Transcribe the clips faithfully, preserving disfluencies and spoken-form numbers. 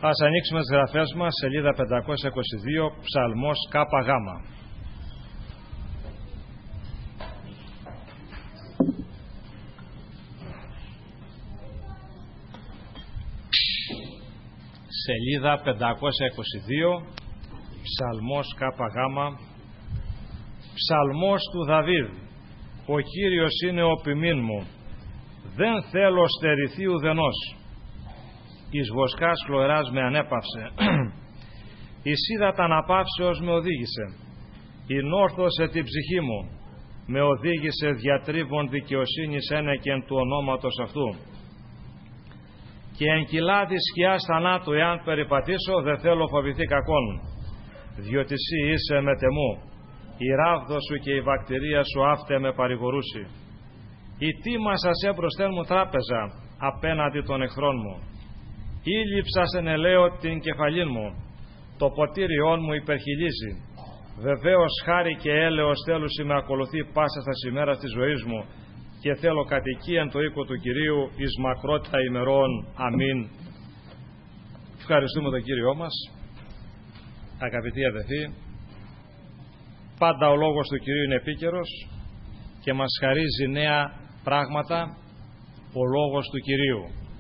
Ας ανοίξουμε τις γραφές μας, σελίδα πεντακόσια είκοσι δύο, ψαλμός ΚΓ. Σελίδα πεντακόσια είκοσι δύο, ψαλμός ΚΓ. Ψαλμός του Δαβίδ. Ο Κύριος είναι ο ποιμήν μου, δεν θέλω στερηθεί ουδενός. Εις βοσκάς χλωράς με ανέπαυσε, εις ύδατα αναπαύσεως με οδήγησε. Ηνόρθωσε την ψυχή μου, με οδήγησε διατρίβων δικαιοσύνης ένεκεν του ονόματος αυτού. Και εν κοιλάδι σκιάς θανάτου εάν περιπατήσω, δεν θέλω φοβηθεί κακόν, διότι σύ είσαι μετεμού, η ράβδο σου και η βακτηρία σου αύτε με παρηγορούσι. Η τίμα σας έμπροσθεν μου τράπεζα απέναντι των εχθρών μου. Ήλυψας εν ελαίο την κεφαλήν μου, το ποτήριόν μου υπερχιλίζει. Βεβαίως χάρη και έλεος θέλουσι με ακολουθεί πάσα στα ημέρας της ζωής μου, και θέλω κατοικία εν το οίκο του Κυρίου εις μακρότητα ημερών. Αμήν. Ευχαριστούμε τον Κύριό μας. Αγαπητοί αδελφοί, πάντα ο λόγος του Κυρίου είναι επίκαιρος και μας χαρίζει νέα πράγματα ο λόγος του Κυρίου.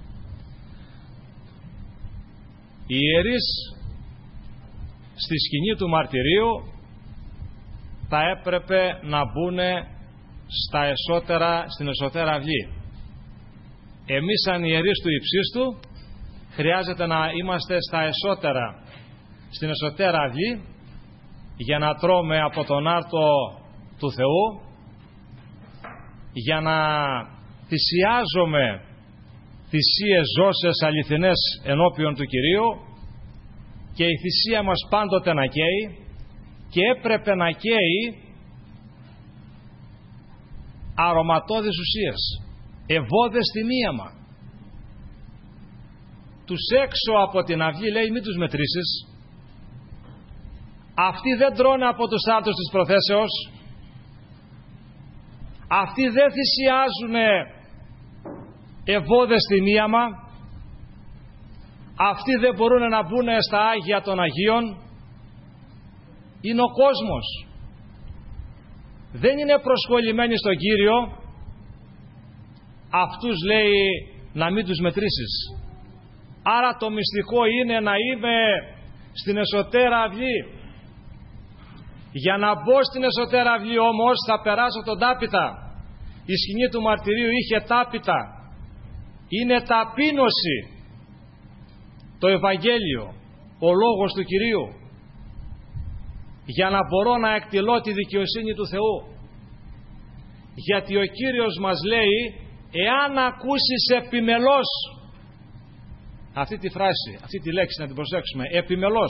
Οι ιερείς στη σκηνή του μαρτυρίου θα έπρεπε να μπουν στα εσώτερα, στην εσωτέρα αυλή. Εμείς σαν ιερείς του υψίστου χρειάζεται να είμαστε στα εσώτερα, στην εσωτέρα αυλή, για να τρώμε από τον άρτο του Θεού, για να θυσιάζουμε θυσίες ζώσες αληθινές ενώπιον του Κυρίου, και η θυσία μας πάντοτε να καίει, και έπρεπε να καίει αρωματώδεις ουσίες, ευώδες θυμίαμα. Τους έξω από την αυλή λέει μην τους μετρήσεις, αυτοί δεν τρώνε από τους άρτους της προθέσεως, αυτοί δεν θυσιάζουν ευώδες θυμίαμα, αυτοί δεν μπορούν να μπουν στα Άγια των Αγίων. Είναι ο κόσμος, δεν είναι προσχολημένοι στον Κύριο, αυτούς λέει να μην τους μετρήσεις. Άρα το μυστικό είναι να είμαι στην εσωτέρα αυλή. Για να μπω στην εσωτέρα αυλή όμως θα περάσω τον τάπητα. Η σκηνή του μαρτυρίου είχε τάπητα. Είναι ταπείνωση το Ευαγγέλιο, ο λόγος του Κυρίου, για να μπορώ να εκτελώ τη δικαιοσύνη του Θεού. Γιατί ο Κύριος μας λέει, εάν ακούσεις επιμελώς, αυτή τη φράση, αυτή τη λέξη να την προσέξουμε, επιμελώς,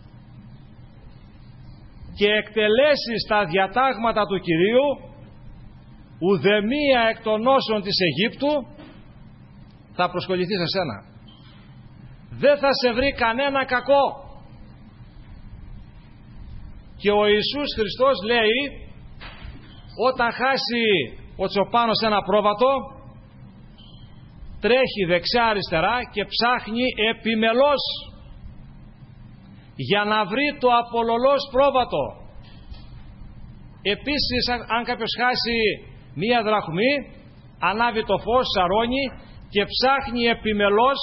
και εκτελέσεις τα διατάγματα του Κυρίου, ουδεμία εκ των όσων της Αιγύπτου θα προσκοληθεί σε σένα. Δεν θα σε βρει κανένα κακό. Και ο Ιησούς Χριστός λέει, όταν χάσει ο τσοπάνος ένα πρόβατο, τρέχει δεξιά αριστερά και ψάχνει επιμελώς για να βρει το απολωλός πρόβατο. Επίσης, αν κάποιος χάσει μία δραχμή, ανάβει το φως, σαρώνει και ψάχνει επιμελώς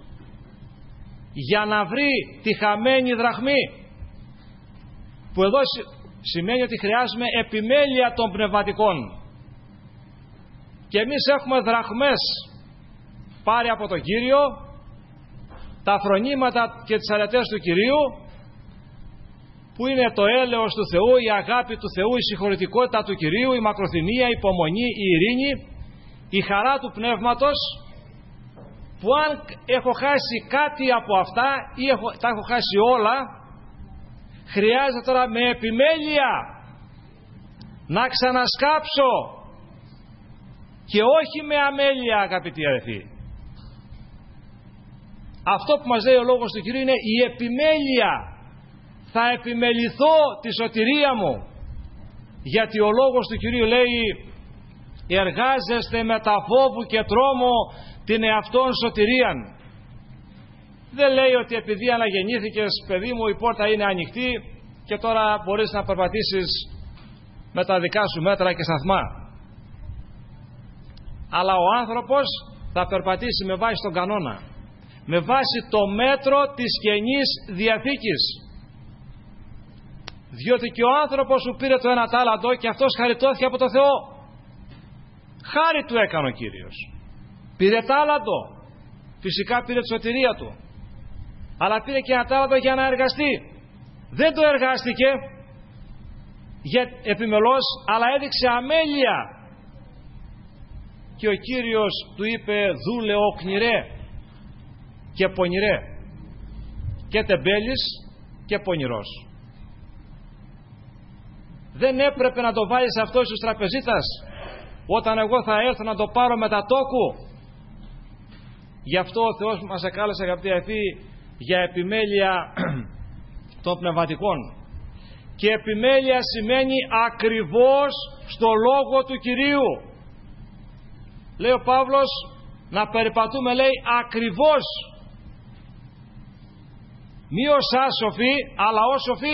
για να βρει τη χαμένη δραχμή, που εδώ σημαίνει ότι χρειάζομαι επιμέλεια των πνευματικών. Και εμείς έχουμε δραχμές πάρει από τον Κύριο, τα φρονήματα και τις αρετές του Κυρίου, που είναι το έλεος του Θεού, η αγάπη του Θεού, η συγχωρητικότητα του Κυρίου, η μακροθυμία, η υπομονή, η ειρήνη, η χαρά του Πνεύματος, που αν έχω χάσει κάτι από αυτά ή έχω, τα έχω χάσει όλα, χρειάζεται τώρα με επιμέλεια να ξανασκάψω, και όχι με αμέλεια, αγαπητοί αδελφοί. Αυτό που μας λέει ο λόγος του Κυρίου είναι η επιμέλεια. Θα επιμεληθώ τη σωτηρία μου, γιατί ο λόγος του Κυρίου λέει, εργάζεστε με τα φόβου και τρόμο την εαυτόν σωτηρίαν. Δεν λέει ότι επειδή αναγεννήθηκες, παιδί μου, η πόρτα είναι ανοιχτή και τώρα μπορείς να περπατήσεις με τα δικά σου μέτρα και σταθμά. Αλλά ο άνθρωπος θα περπατήσει με βάση τον κανόνα, με βάση το μέτρο της Καινής Διαθήκης. Διότι και ο άνθρωπος που πήρε το ένα τάλαντο και αυτός χαριτώθηκε από το Θεό. Χάρη του έκανε ο Κύριος. Πήρε τάλαντο. Φυσικά πήρε τη σωτηρία του. Αλλά πήρε και ένα τάλαντο για να εργαστεί. Δεν το εργάστηκε για επιμελώς, αλλά έδειξε αμέλεια. Και ο Κύριος του είπε, δούλε οκνηρέ και πονηρέ, και τεμπέλης και πονηρός. Δεν έπρεπε να το βάλεις αυτό στους τραπεζίτας όταν εγώ θα έρθω να το πάρω με τα τόκου. Γι' αυτό ο Θεός μας εκάλεσε, αγαπητοί αδελφοί, για επιμέλεια των πνευματικών. Και επιμέλεια σημαίνει ακριβώς στο λόγο του Κυρίου. Λέει ο Παύλος να περιπατούμε, λέει, ακριβώς. Μη ως άσοφοι, αλλά ως σοφοί.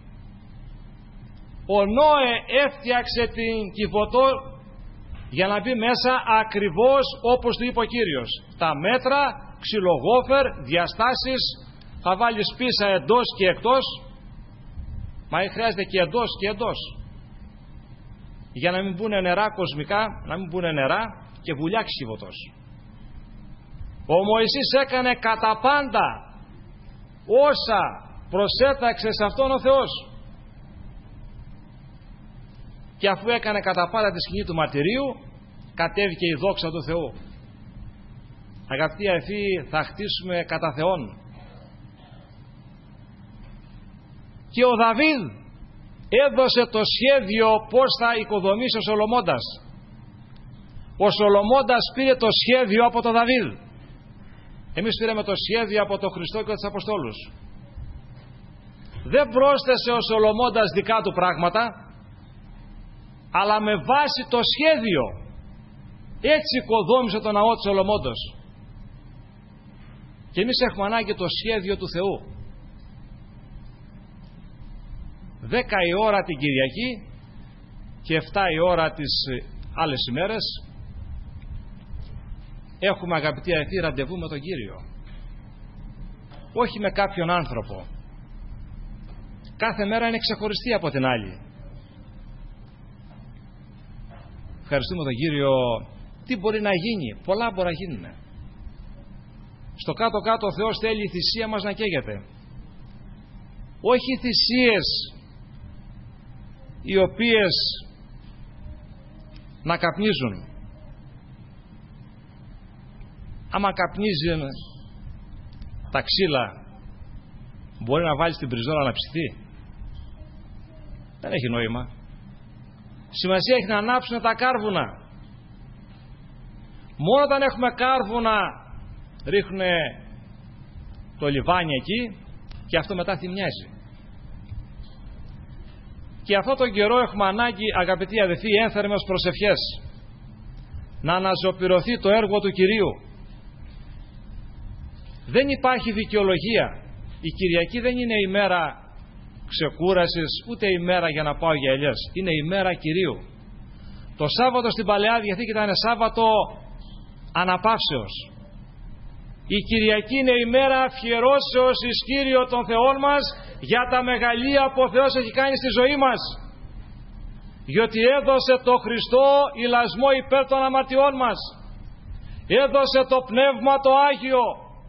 Ο Νόε έφτιαξε την Κιβωτό για να μπει μέσα ακριβώς όπως του είπε ο Κύριος. Τα μέτρα, ξυλογόφερ, διαστάσεις, θα βάλεις πίσα εντός και εκτός. Μα χρειάζεται και εντός και εντός. Για να μην μπουν νερά κοσμικά, να μην μπουν νερά και βουλιά Κιβωτός. Ο Μωυσής έκανε κατά πάντα όσα προσέταξε σε αυτόν ο Θεός. Και αφού έκανε κατά πάντα τη σκηνή του μαρτυρίου, κατέβηκε η δόξα του Θεού. Αγαπητοί αδελφοί, θα χτίσουμε κατά Θεόν. Και ο Δαβίδ έδωσε το σχέδιο πώς θα οικοδομήσει ο Σολομώντας. Ο Σολομώντας πήρε το σχέδιο από τον Δαβίδ. Εμείς πήραμε το σχέδιο από τον Χριστό και τους Αποστόλους. Δεν πρόσθεσε ο Σολομώντας δικά του πράγματα, αλλά με βάση το σχέδιο. Έτσι οικοδόμησε το ναό του Σολομώντος. Και εμείς έχουμε ανάγκη το σχέδιο του Θεού. Δέκα η ώρα την Κυριακή και εφτά η ώρα τις άλλες ημέρες έχουμε, αγαπητοί αδελφοί, ραντεβού με τον Κύριο. Όχι με κάποιον άνθρωπο. Κάθε μέρα είναι ξεχωριστή από την άλλη. Ευχαριστούμε τον Κύριο. Τι μπορεί να γίνει? Πολλά μπορεί να γίνουν. Στο κάτω-κάτω ο Θεός θέλει η θυσία μας να καίγεται. Όχι θυσίες οι οποίες να καπνίζουν. Άμα καπνίζει τα ξύλα, μπορεί να βάλει την πριζόλα να ψηθεί? Δεν έχει νόημα. Σημασία έχει να ανάψουν τα κάρβουνα. Μόνο όταν έχουμε κάρβουνα ρίχνουν το λιβάνι εκεί και αυτό μετά θυμιάζει. Και αυτό τον καιρό έχουμε ανάγκη, αγαπητοί αδελφοί, ένθερμες προσευχές, να αναζωπυρωθεί το έργο του Κυρίου. Δεν υπάρχει δικαιολογία. Η Κυριακή δεν είναι η μέρα ξεκούρασης, ούτε η μέρα για να πάω για ελιές. Είναι η μέρα Κυρίου. Το Σάββατο στην Παλαιά Διαθήκη ήταν Σάββατο αναπαύσεως. Η Κυριακή είναι η μέρα αφιερώσεως εις Κύριο των Θεών μας για τα μεγαλεία που ο Θεός έχει κάνει στη ζωή μας. Διότι έδωσε το Χριστό ηλασμό υπέρ των αμαρτιών μας. Έδωσε το Πνεύμα το Άγιο,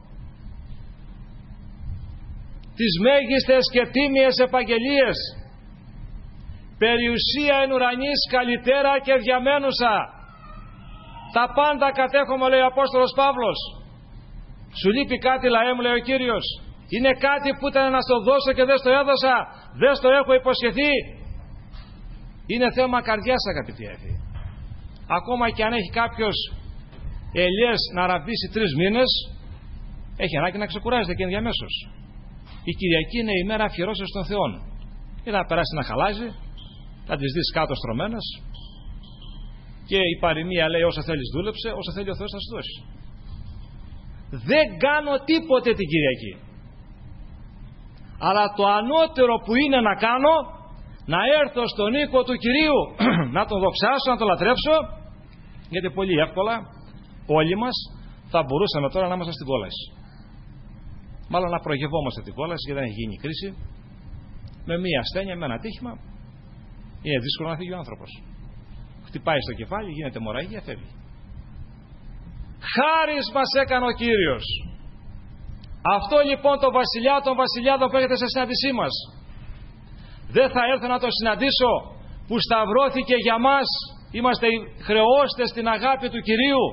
τις μέγιστες και τίμιες επαγγελίες, περιουσία εν ουρανής καλυτέρα και διαμένουσα. Τα πάντα κατέχομαι, λέει ο Απόστολος Παύλος. Σου λείπει κάτι, λαέ μου, λέει ο Κύριος? Είναι κάτι που ήταν να στο δώσω και δεν στο έδωσα? Δεν στο έχω υποσχεθεί? Είναι θέμα καρδιάς, αγαπητοί αδελφοί. Ακόμα και αν έχει κάποιος ελιές να ραβδίσει τρεις μήνες, έχει ανάγκη να ξεκουράζεται και ενδιαμέσως. Η Κυριακή είναι η μέρα αφιερώσεως των Θεών. Είναι να περάσει να χαλάζει, θα τις δεις κάτω στρωμένες, και η παροιμία λέει: όσο θέλεις δούλεψε, όσο θέλει ο Θεός θα σου δώσει. Δεν κάνω τίποτε την Κυριακή. Αλλά το ανώτερο που είναι να κάνω, να έρθω στον οίκο του Κυρίου, να τον δοξάσω, να τον λατρεύσω, γιατί πολύ εύκολα όλοι μας θα μπορούσαμε τώρα να είμαστε στην κόλαση. Μάλλον να προγευόμαστε την κόλαση, γιατί δεν έχει γίνει η κρίση. Με μία ασθένεια, με ένα ατύχημα, είναι δύσκολο να φύγει ο άνθρωπος. Χτυπάει στο κεφάλι, γίνεται αιμορραγία, φεύγει. Χάρις μας έκανε ο Κύριος. Αυτό λοιπόν το βασιλιά των βασιλιάδων που έρχεται σε συνάντησή μας, δεν θα έρθω να το συναντήσω που σταυρώθηκε για μας, είμαστε οι χρεώστες στην αγάπη του Κυρίου.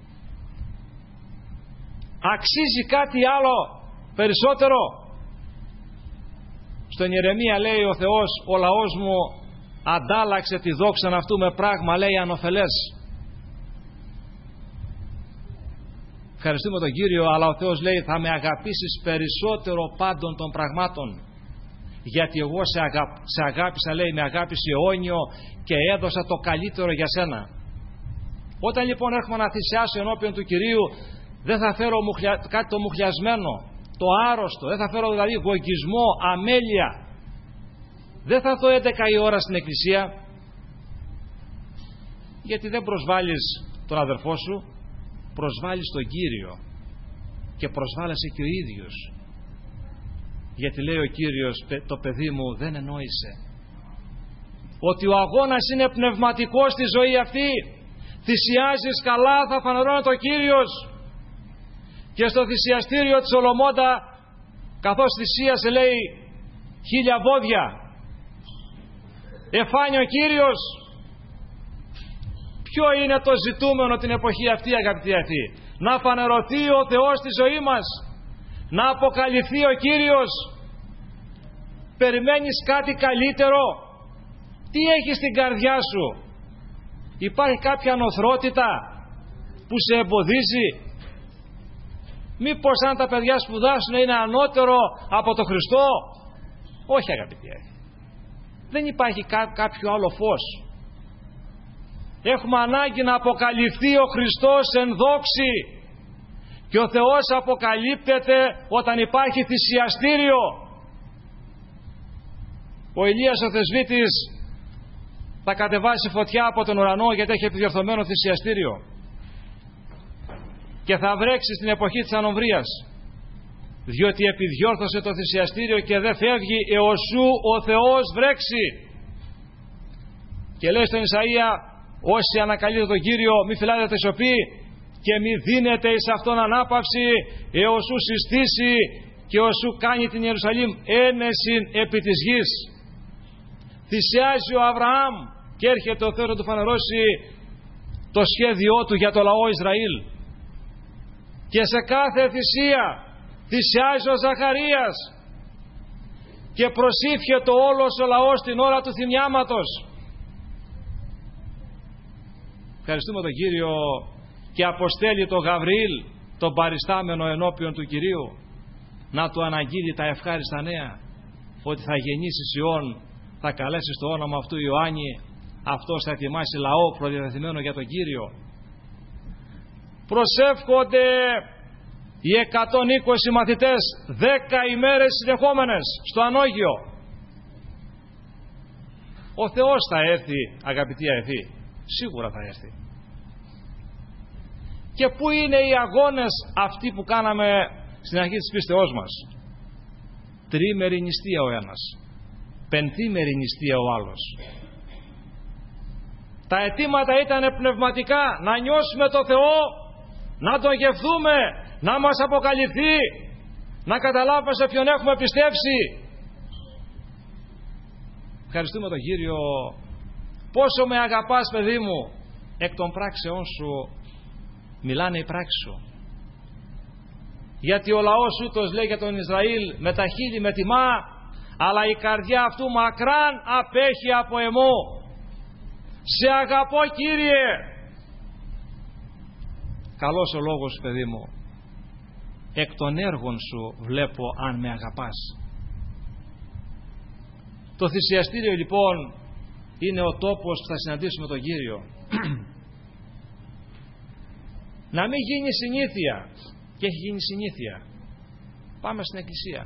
Αξίζει κάτι άλλο περισσότερο? Στον Ιερεμία λέει ο Θεός, ο λαός μου αντάλλαξε τη δόξα αυτού με πράγμα, λέει, ανοφελές. Ευχαριστούμε τον Κύριο, αλλά ο Θεός λέει, θα με αγαπήσεις περισσότερο πάντων των πραγμάτων, γιατί εγώ σε, αγα... σε αγάπησα, λέει, με αγάπησε αιώνιο και έδωσα το καλύτερο για σένα. Όταν λοιπόν έρχομαι να θυσιάσω ενώπιον του Κυρίου, δεν θα φέρω μουχλια... κάτι το μουχλιασμένο, το άρρωστο, δεν θα φέρω δηλαδή γογγισμό, αμέλεια. Δεν θα έρθω έντεκα η ώρα στην εκκλησία, γιατί δεν προσβάλλεις τον αδερφό σου, προσβάλλεις τον Κύριο και προσβάλλεσαι και ο ίδιος. Γιατί λέει ο Κύριος, το παιδί μου δεν εννοείσαι ότι ο αγώνας είναι πνευματικός στη ζωή αυτή. Θυσιάζεις καλά, θα φανερώνει το Κύριος. Και στο θυσιαστήριο της Ολομόντα, καθώς θυσίασε, λέει, χίλια βόδια, εφάνει ο Κύριος. Ποιο είναι το ζητούμενο την εποχή αυτή, αγαπητοί αυτοί? Να φανερωθεί ο Θεός στη ζωή μας, να αποκαλυφθεί ο Κύριος. Περιμένεις κάτι καλύτερο? Τι έχεις στην καρδιά σου? Υπάρχει κάποια νοθρότητα που σε εμποδίζει? Μήπως αν τα παιδιά σπουδάσουν είναι ανώτερο από το Χριστό? Όχι, αγαπητοί. Δεν υπάρχει κά- κάποιο άλλο φως. Έχουμε ανάγκη να αποκαλυφθεί ο Χριστός εν δόξη. Και ο Θεός αποκαλύπτεται όταν υπάρχει θυσιαστήριο. Ο Ηλίας ο Θεσβήτης θα κατεβάσει φωτιά από τον ουρανό, γιατί έχει επιδιορθωμένο θυσιαστήριο. Και θα βρέξει στην εποχή της ανομβρίας, διότι επιδιόρθωσε το θυσιαστήριο και δεν φεύγει έως σου ο Θεός βρέξει. Και λέει στον Ισαΐα, όσοι ανακαλείτε τον Κύριο μη φυλάδετε σιωπή και μη δίνετε εις αυτόν ανάπαυση έως σου συστήσει και ως σου κάνει την Ιερουσαλήμ ένεσιν επί της γης. Θυσιάζει ο Αβραάμ και έρχεται ο Θεός να του φανερώσει το σχέδιό του για το λαό Ισραήλ. Και σε κάθε θυσία θυσιάζει ο Ζαχαρίας και προσήφιε όλος ο λαός την ώρα του θυμιάματος. Ευχαριστούμε τον Κύριο, και αποστέλει τον Γαβριήλ, τον παριστάμενο ενώπιον του Κυρίου, να του αναγγείλει τα ευχάριστα νέα, ότι θα γεννήσει Ιών, θα καλέσει το όνομα αυτού Ιωάννη, αυτός θα ετοιμάσει λαό προδιαθεμένο για τον Κύριο. Προσεύχονται οι εκατόν είκοσι μαθητές δέκα ημέρες συνεχόμενες στο ανώγειο. Ο Θεός θα έρθει, αγαπητοί αεθοί, σίγουρα θα έρθει. Και πού είναι οι αγώνες αυτοί που κάναμε στην αρχή της πίστεώς μας? Τρίμερη νηστεία ο ένας, πενθήμερη νηστεία ο άλλος. Τα αιτήματα ήταν πνευματικά, να νιώσουμε το Θεό, να τον γευθούμε, να μας αποκαλυφθεί, να καταλάβουμε σε ποιον έχουμε πιστέψει. Ευχαριστούμε τον Κύριο. Πόσο με αγαπάς, παιδί μου? Εκ των πράξεών σου μιλάνε οι πράξεις σου. Γιατί ο λαός ούτως, λέει για τον Ισραήλ, με τα χείλη με τιμά, αλλά η καρδιά αυτού μακράν απέχει από εμού. Σε αγαπώ, Κύριε. Καλός ο λόγος σου, παιδί μου. Εκ των έργων σου βλέπω αν με αγαπάς. Το θυσιαστήριο λοιπόν είναι ο τόπος που θα συναντήσουμε τον Κύριο. Να μην γίνει συνήθεια και έχει γίνει συνήθεια. Πάμε στην εκκλησία.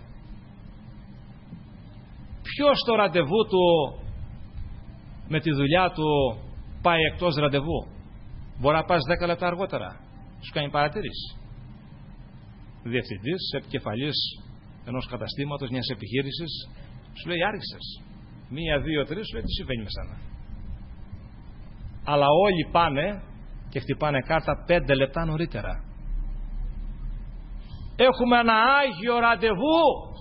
Ποιος στο ραντεβού του με τη δουλειά του πάει εκτός ραντεβού? Μπορεί να πας δέκα λεπτά αργότερα. Σου κάνει παρατήρηση. Διευθυντής, επικεφαλής ενός καταστήματος, μιας επιχείρησης, σου λέει άργησες. Μία, δύο, τρεις, σου λέει τι συμβαίνει με σένα. Αλλά όλοι πάνε και χτυπάνε κάρτα πέντε λεπτά νωρίτερα. Έχουμε ένα άγιο ραντεβού.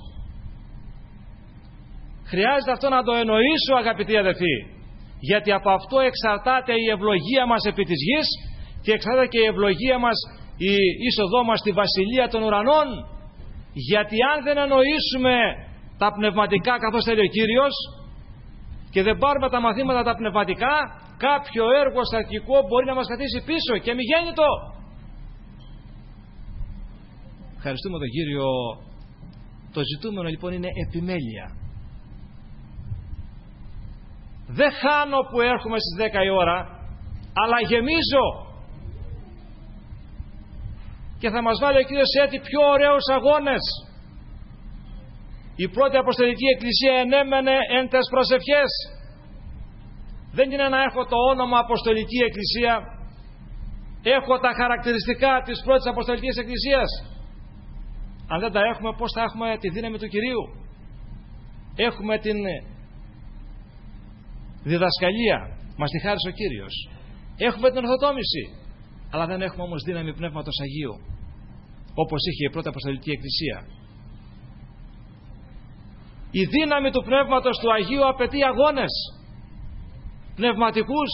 Χρειάζεται αυτό να το εννοήσω, αγαπητοί αδελφοί, γιατί από αυτό εξαρτάται η ευλογία μας επί της γης και εξαρτάται και η ευλογία μας, η είσοδό μας στη Βασιλεία των Ουρανών. Γιατί αν δεν εννοήσουμε τα πνευματικά καθώς θέλει ο Κύριος και δεν πάρουμε τα μαθήματα τα πνευματικά, κάποιο έργο στατικό μπορεί να μας καθίσει πίσω και μη γέννητο. Ευχαριστούμε τον Κύριο. Το ζητούμενο λοιπόν είναι επιμέλεια. Δεν χάνω που έρχομαι στις δέκα η ώρα, αλλά γεμίζω. Και θα μας βάλει ο Κύριος έτσι πιο ωραίους αγώνες. Η πρώτη Αποστολική Εκκλησία ενέμενε εν τες προσευχές. Δεν είναι να έχω το όνομα Αποστολική Εκκλησία. Έχω τα χαρακτηριστικά της πρώτης Αποστολικής Εκκλησίας. Αν δεν τα έχουμε, πώς θα έχουμε τη δύναμη του Κυρίου? Έχουμε την διδασκαλία, μας τη χάρισε ο Κύριος. Έχουμε την ορθοτόμηση, αλλά δεν έχουμε όμως δύναμη Πνεύματος Αγίου, όπως είχε η πρώτη Αποστολική Εκκλησία. Η δύναμη του Πνεύματος του Αγίου απαιτεί αγώνες πνευματικούς,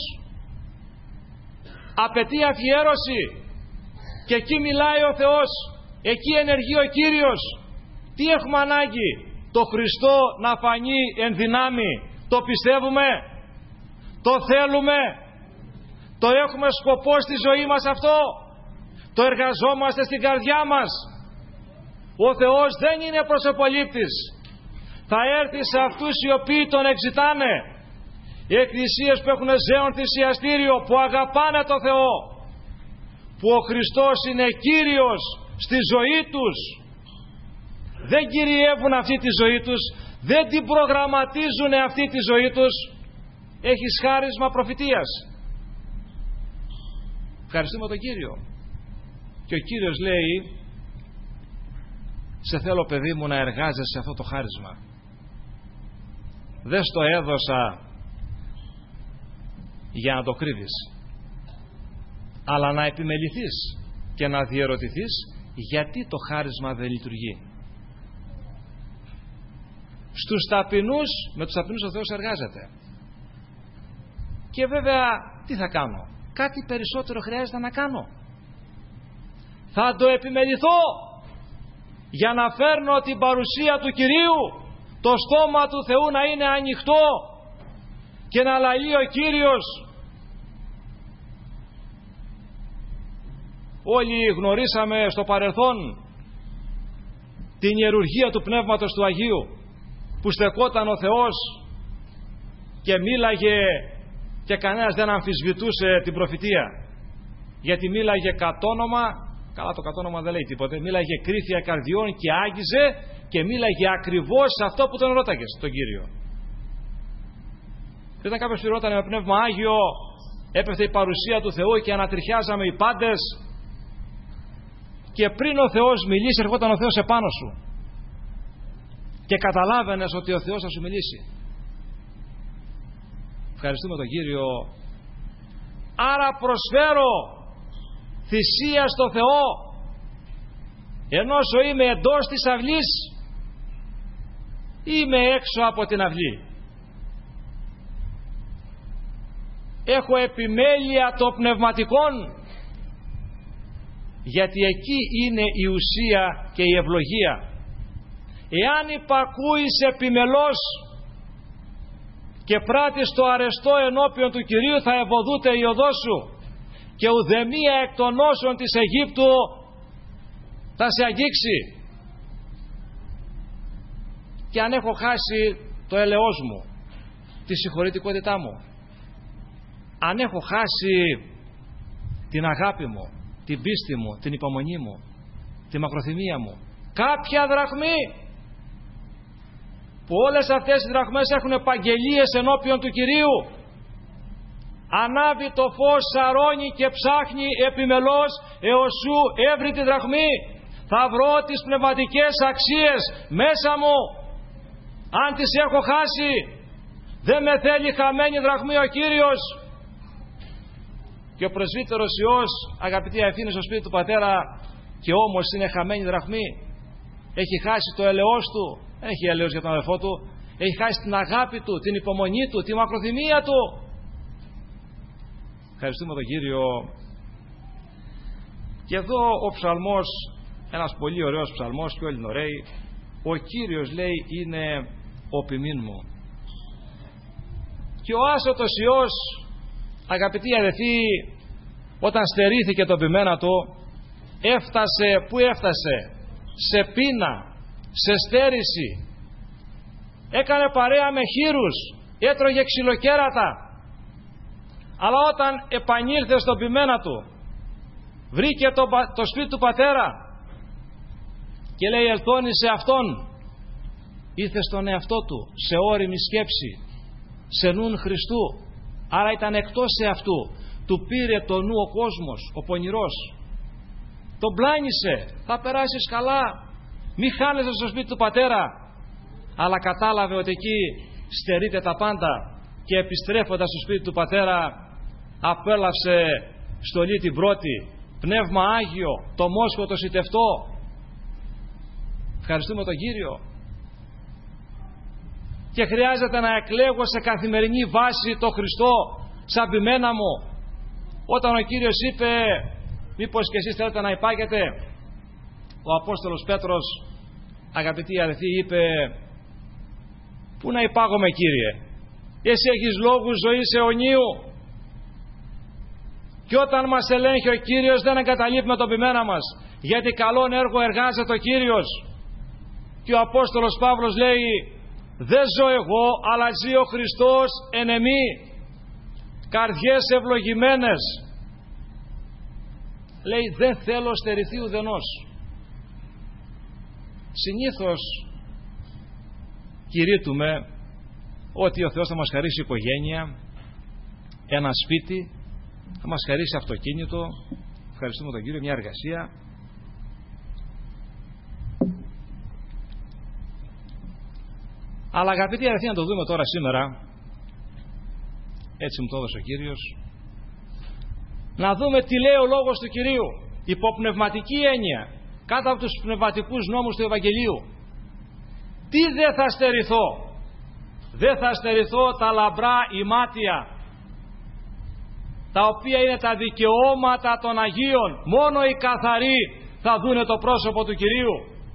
απαιτεί αφιέρωση, και εκεί μιλάει ο Θεός, εκεί ενεργεί ο Κύριος. Τι έχουμε ανάγκη? Το Χριστό να φανεί εν δυνάμει. Το πιστεύουμε? Το θέλουμε? Το έχουμε σκοπό στη ζωή μας αυτό? Το εργαζόμαστε στην καρδιά μας? Ο Θεός δεν είναι προσωπολήπτης. Θα έρθει σε αυτούς οι οποίοι τον εξητάνε. Οι εκκλησίες που έχουν ζέον θυσιαστήριο, που αγαπάνε το Θεό, που ο Χριστός είναι Κύριος στη ζωή τους, δεν κυριεύουν αυτή τη ζωή τους, δεν την προγραμματίζουν αυτή τη ζωή τους. Έχεις χάρισμα προφητείας, ευχαριστούμε τον Κύριο. Και ο Κύριος λέει, σε θέλω παιδί μου να εργάζεσαι αυτό το χάρισμα. Δεν στο έδωσα για να το κρύβεις, αλλά να επιμεληθείς και να διερωτηθείς γιατί το χάρισμα δεν λειτουργεί. Στους ταπεινούς, με τους ταπεινούς ο Θεός εργάζεται. Και βέβαια τι θα κάνω? Κάτι περισσότερο χρειάζεται να κάνω. Θα το επιμεληθώ για να φέρνω την παρουσία του Κυρίου, το στόμα του Θεού να είναι ανοιχτό και να λαλεί ο Κύριος. Όλοι γνωρίσαμε στο παρελθόν την ιερουργία του Πνεύματος του Αγίου, που στεκόταν ο Θεός και μίλαγε και κανένας δεν αμφισβητούσε την προφητεία, γιατί μίλαγε κατ' όνομα. Καλά, το κατ' όνομα δεν λέει τίποτε. Μίλαγε κρύφια καρδιών και άγγιζε και μίλαγε ακριβώς σε αυτό που τον ρώταγες, τον Κύριο. Δεν ήταν κάποιος που ρώτανε με Πνεύμα Άγιο, έπεφτε η παρουσία του Θεού και ανατριχιάζαμε οι πάντες, και πριν ο Θεός μιλήσει ερχόταν ο Θεός επάνω σου και καταλάβαινες ότι ο Θεός θα σου μιλήσει. Ευχαριστούμε τον Κύριο. Άρα προσφέρω θυσία στο Θεό, ενώ είμαι εντός της αυλής, είμαι έξω από την αυλή. Έχω επιμέλεια των πνευματικών, γιατί εκεί είναι η ουσία και η ευλογία. Εάν υπακούεις επιμελώς και πράττεις το αρεστό ενώπιον του Κυρίου, θα ευωδούται η οδός σου και ουδεμία εκ των όσων της Αιγύπτου θα σε αγγίξει. Και αν έχω χάσει το έλεος μου, τη συγχωρητικότητά μου, αν έχω χάσει την αγάπη μου, την πίστη μου, την υπομονή μου, τη μακροθυμία μου. Κάποια δραχμή, που όλες αυτές οι δραχμές έχουν επαγγελίες ενώπιον του Κυρίου. Ανάβει το φως, σαρώνει και ψάχνει επιμελώς έως σου έβρει τη δραχμή. Θα βρω τις πνευματικές αξίες μέσα μου. Αν τις έχω χάσει, δεν με θέλει χαμένη δραχμή ο Κύριος. Και ο πρεσβύτερος Υιός, αγαπητοί, αφήνει στο σπίτι του πατέρα και όμως είναι χαμένη δραχμή. Έχει χάσει το έλεος του, δεν έχει έλεος για τον αδελφό του, έχει χάσει την αγάπη του, την υπομονή του, τη μακροθυμία του. Ευχαριστούμε τον Κύριο. Και εδώ ο ψαλμός, ένας πολύ ωραίος ψαλμός και όλοι είναι ωραίοι. Ο Κύριος, λέει, είναι ο ποιμήν μου. Και ο άσωτος Υιός, αγαπητοί αδελφοί, όταν στερήθηκε τον ποιμένα του, έφτασε, πού έφτασε? Σε πείνα, σε στέρηση. Έκανε παρέα με χήρους, έτρωγε ξυλοκέρατα. Αλλά όταν επανήλθε στον ποιμένα του, βρήκε το, το σπίτι του πατέρα και λέει ελθόνει σε αυτόν, ήρθε στον εαυτό του σε ώριμη σκέψη, σε νουν Χριστού. Άρα ήταν εκτός σε αυτού. Του πήρε το νου ο κόσμος, ο πονηρός. Τον πλάνησε. Θα περάσεις καλά, μη χάνεσαι στο σπίτι του πατέρα. Αλλά κατάλαβε ότι εκεί στερείται τα πάντα και επιστρέφοντας στο σπίτι του πατέρα απέλαυσε στολή την πρώτη, πνεύμα Άγιο, το μόσχο το σιτευτό. Ευχαριστούμε τον Κύριο. Και χρειάζεται να εκλέγω σε καθημερινή βάση το Χριστό σαν ποιμένα μου. Όταν ο Κύριος είπε μήπως και εσείς θέλετε να υπάγετε, ο Απόστολος Πέτρος, αγαπητοί αδελφοί, είπε πού να υπάγομαι, Κύριε? Εσύ έχεις λόγους ζωής αιωνίου. Και όταν μας ελέγχει ο Κύριος δεν εγκαταλείπουμε τον ποιμένα μας, γιατί καλόν έργο εργάζεται ο Κύριος. Και ο Απόστολος Παύλος λέει δεν ζω εγώ, αλλά ζει ο Χριστός εν εμή. Καρδιές ευλογημένες. Λέει δεν θέλω στερηθεί ουδενός. Συνήθως κηρύττουμε ότι ο Θεός θα μας χαρίσει οικογένεια, ένα σπίτι, θα μας χαρίσει αυτοκίνητο, ευχαριστούμε τον Κύριο, μια εργασία. Αλλά αγαπητοί αδελφοί, να το δούμε τώρα σήμερα, έτσι μου το έδωσε ο Κύριος, να δούμε τι λέει ο λόγος του Κυρίου υπό πνευματική έννοια, κάτω από τους πνευματικούς νόμους του Ευαγγελίου. Τι δεν θα στερηθώ? Δεν θα στερηθώ τα λαμπρά ημάτια, τα οποία είναι τα δικαιώματα των Αγίων. Μόνο οι καθαροί θα δούνε το πρόσωπο του Κυρίου.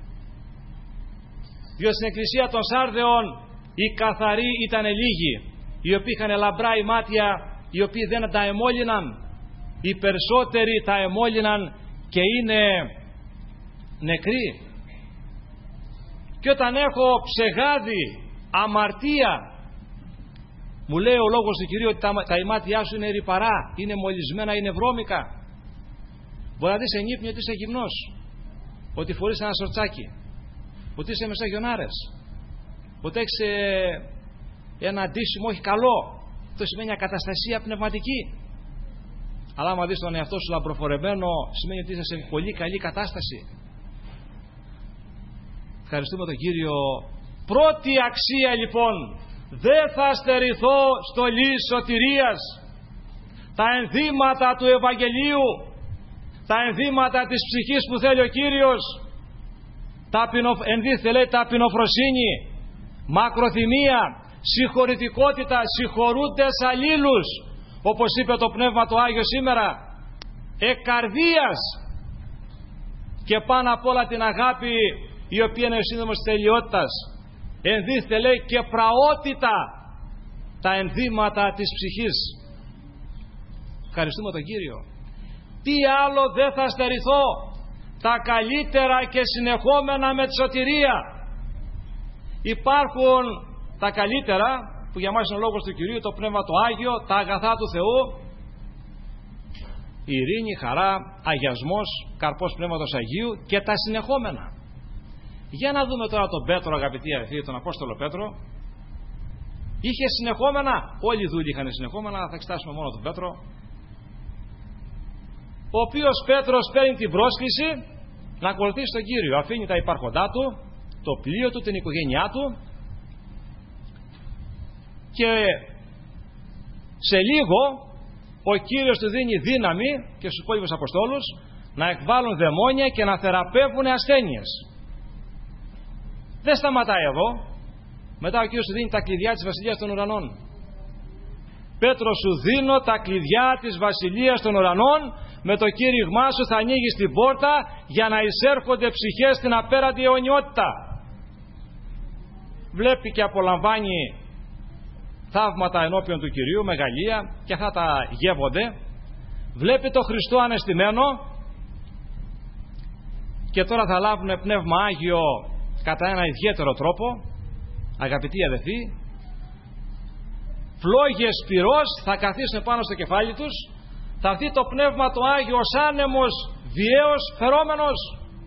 Διότι στην εκκλησία των Σάρδεων οι καθαροί ήταν λίγοι, οι οποίοι είχαν λαμπρά ημάτια, οι οποίοι δεν τα εμόλυναν. Οι περισσότεροι τα εμόλυναν και είναι νεκροί. Και όταν έχω ψεγάδι, αμαρτία, μου λέει ο λόγος του Κυρίου ότι τα, τα ημάτια σου είναι ρυπαρά, είναι μολυσμένα, είναι βρώμικα. Μπορεί να δεις ενύπνιο ότι είσαι γυμνός, ότι φορείς ένα σορτσάκι, ότι είσαι μεσαγιονάρες, ότι έχεις ε, ένα αντίσημο όχι καλό. Αυτό σημαίνει ακαταστασία πνευματική. Αλλά άμα δεις τον εαυτό σου λαμπροφορεμένο, σημαίνει ότι είσαι σε πολύ καλή κατάσταση. Ευχαριστούμε τον Κύριο. Πρώτη αξία λοιπόν, δεν θα στερηθώ στολής σωτηρίας. Τα ενδύματα του Ευαγγελίου, τα ενδύματα της ψυχής που θέλει ο Κύριος, ταπεινο, ενδύθε λέει ταπεινοφροσύνη, μακροθυμία, συγχωρητικότητα, συγχωρούντες αλλήλους, όπως είπε το Πνεύμα το Άγιο σήμερα, εκαρδίας, και πάνω απ' όλα την αγάπη η οποία είναι ο σύνδεσμος της τελειότητας. Ενδύθεται λέει και πραότητα, τα ενδύματα της ψυχής. Ευχαριστούμε τον Κύριο. Τι άλλο δεν θα στερηθώ? Τα καλύτερα και συνεχόμενα με τη σωτηρία. Υπάρχουν τα καλύτερα που για μας είναι ο λόγος του Κυρίου, το Πνεύμα το Άγιο, τα αγαθά του Θεού, ειρήνη, χαρά, αγιασμός, καρπός Πνεύματος Αγίου και τα συνεχόμενα. Για να δούμε τώρα τον Πέτρο, αγαπητοί αδελφοί, τον Απόστολο Πέτρο. Είχε συνεχόμενα, όλοι οι δούλοι είχαν συνεχόμενα, θα εξετάσουμε μόνο τον Πέτρο. Ο οποίος Πέτρος παίρνει την πρόσκληση να ακολουθήσει τον Κύριο. Αφήνει τα υπάρχοντά του, το πλοίο του, την οικογένειά του και σε λίγο ο Κύριος του δίνει δύναμη και στους υπόλοιπους Αποστόλους να εκβάλουν δαιμόνια και να θεραπεύουν ασθένειες. Δεν σταματάει εδώ. Μετά ο Κύριος του δίνει τα κλειδιά της Βασιλείας των Ουρανών. Πέτρο, σου δίνω τα κλειδιά της Βασιλείας των Ουρανών, με το κήρυγμά σου θα ανοίγεις την πόρτα για να εισέρχονται ψυχές στην απέραντη αιωνιότητα. Βλέπει και απολαμβάνει θαύματα ενώπιον του Κυρίου, μεγαλεία, και αυτά τα γεύονται. Βλέπει το Χριστό ανεστημένο και τώρα θα λάβουν Πνεύμα Άγιο κατά ένα ιδιαίτερο τρόπο, αγαπητοί αδελφοί. Φλόγες πυρός θα καθίσουν πάνω στο κεφάλι τους, θα έρθει το Πνεύμα το Άγιο ως άνεμος βιαίος φερόμενος.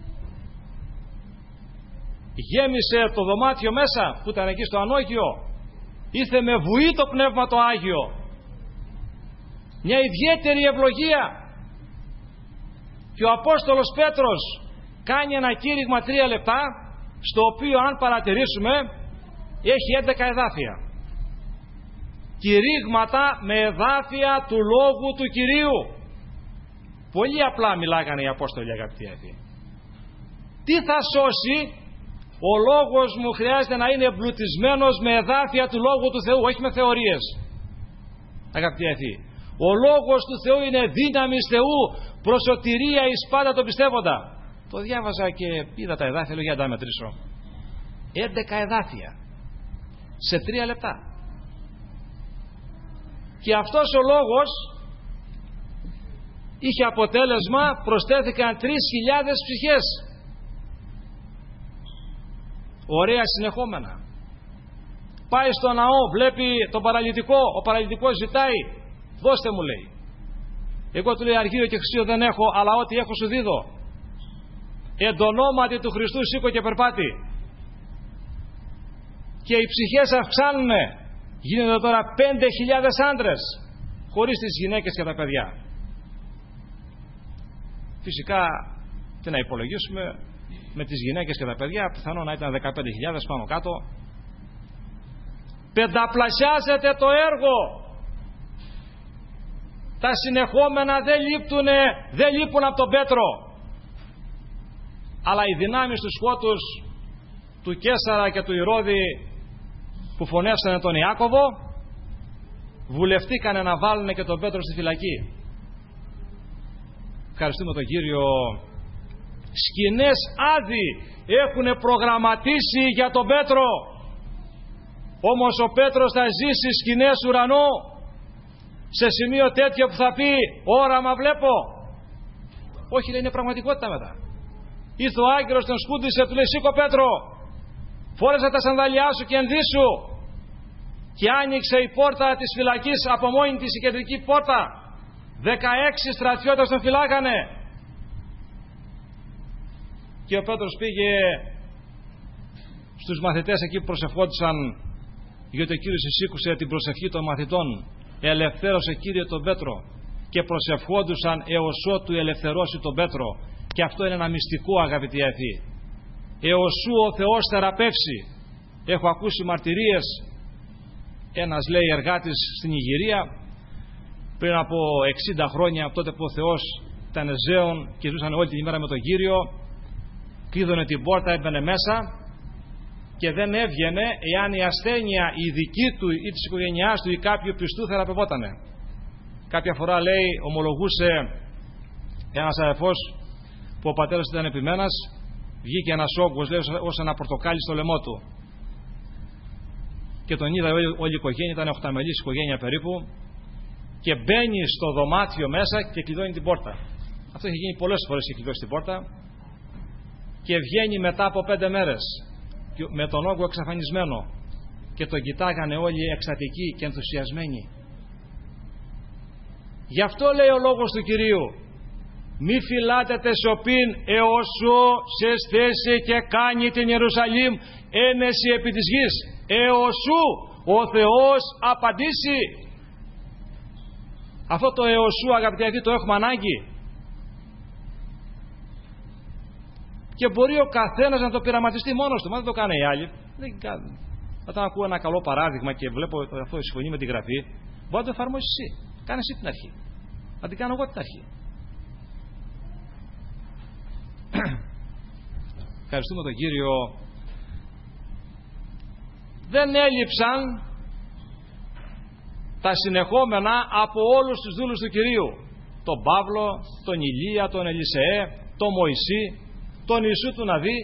Γέμισε το δωμάτιο μέσα που ήταν εκεί στο ανώγειο, ήρθε με βουή το Πνεύμα το Άγιο, μια ιδιαίτερη ευλογία. Και ο Απόστολος Πέτρος κάνει ένα κήρυγμα τρία λεπτά, στο οποίο, αν παρατηρήσουμε, έχει έντεκα εδάφια. Κηρύγματα με εδάφια του Λόγου του Κυρίου. Πολύ απλά μιλάγανε οι Απόστολοι, αγαπητοί αδελφοί. Τι θα σώσει? Ο λόγος μου χρειάζεται να είναι εμπλουτισμένος με εδάφια του Λόγου του Θεού, όχι με θεωρίες, αγαπητοί αδελφοί. Ο Λόγος του Θεού είναι δύναμης Θεού προς σωτηρία εις πάντα το πιστεύοντα. Το διάβαζα και είδα τα εδάφια, λέω για να τα μετρήσω. έντεκα εδάφια σε τρία λεπτά. Και αυτός ο λόγος είχε αποτέλεσμα, προσθέθηκαν τρεις χιλιάδες ψυχές. Ωραία συνεχόμενα. Πάει στο ναό, βλέπει τον παραλυτικό, ο παραλυτικός ζητάει, δώστε μου, λέει. Εγώ του λέει, αργύριο και χρυσίο δεν έχω, αλλά ό,τι έχω σου δίδω. Εν το ονόματι του Χριστού σήκω και περπάτη. Και οι ψυχές αυξάνουν. Γίνονται τώρα πέντε χιλιάδες άντρες, χωρίς τις γυναίκες και τα παιδιά. Φυσικά, τι να υπολογίσουμε, με τις γυναίκες και τα παιδιά πιθανόν να ήταν δεκαπέντε χιλιάδες πάνω κάτω. Πενταπλασιάζεται το έργο. Τα συνεχόμενα δεν λείπτουνε, δεν λείπουν από τον Πέτρο. Αλλά οι δυνάμεις του σκότους του Καίσαρα και του Ηρώδη που φωνεύσανε τον Ιάκωβο βουλευτήκανε να βάλουν και τον Πέτρο στη φυλακή. Ευχαριστούμε τον Κύριο. Σκηνές άδει έχουν προγραμματίσει για τον Πέτρο, όμως ο Πέτρος θα ζήσει σκηνές ουρανού σε σημείο τέτοιο που θα πει όραμα βλέπω. Όχι, λέει, είναι πραγματικότητα μετά. Ήρθε ο άγγελος, τον σκούντισε, του λέει, σήκω Πέτρο, φόρεσε τα σανδάλια σου και ενδύσου. Και άνοιξε η πόρτα της φυλακής από μόνη της, η κεντρική πόρτα. δεκαέξι στρατιώτες τον φυλάγανε. Και ο Πέτρος πήγε στους μαθητές εκεί που προσευχόντουσαν, γιατί ο Κύριος εισήκουσε την προσευχή των μαθητών. Ελευθέρωσε, Κύριε, τον Πέτρο. Και προσευχόντουσαν έως ότου ελευθερώσει τον Πέτρο. Και αυτό είναι ένα μυστικό, αγαπητοί αδελφοί. Έως σου ο Θεός θεραπεύσει. Έχω ακούσει μαρτυρίες. Ένας, λέει, εργάτης στην Ιγυρία πριν από εξήντα χρόνια, τότε που ο Θεός ήταν ζέων και ζούσαν όλη την ημέρα με τον Κύριο, κλείδωνε την πόρτα, έμπαινε μέσα και δεν έβγαινε εάν η ασθένεια η δική του ή της οικογένειάς του ή κάποιου πιστού θεραπευότανε. Κάποια φορά, λέει, ομολογούσε ένας αδελφός που ο πατέρας ήταν επιμένας, βγήκε ένας όγκος, λέει, ως ένα πορτοκάλι στο λαιμό του. Και τον είδα, όλη η οικογένεια, ήταν οχταμελής οικογένεια περίπου, και μπαίνει στο δωμάτιο μέσα και κλειδώνει την πόρτα. Αυτό έχει γίνει πολλές φορές και κλειδώσει την πόρτα. Και βγαίνει μετά από πέντε μέρες με τον όγκο εξαφανισμένο και τον κοιτάγανε όλοι εξατικοί και ενθουσιασμένοι. Γι' αυτό λέει ο λόγος του Κυρίου: μη φυλάτε τε σωπήν εωσό σε στέση και κάνει την Ιερουσαλήμ ένεση επί της γης. Εωσού ο Θεός απαντήσει. Αυτό το εωσού, αγαπητοί αδελφοί, το έχουμε ανάγκη. Και μπορεί ο καθένας να το πειραματιστεί μόνος του. Μα δεν το κάνουν οι άλλοι. Δεν κάνουν. Όταν ακούω ένα καλό παράδειγμα και βλέπω αυτό συμφωνεί με την Γραφή, μπορεί να το εφαρμόσεις εσύ. Κάνε εσύ την αρχή. Να την κάνω εγώ την αρχή. Ευχαριστούμε τον Κύριο. Δεν έλειψαν τα συνεχόμενα από όλους τους δούλους του Κυρίου. Τον Παύλο, τον Ηλία, τον Ελισεέ, τον Μωυσή, τον Ιησού του Ναβί.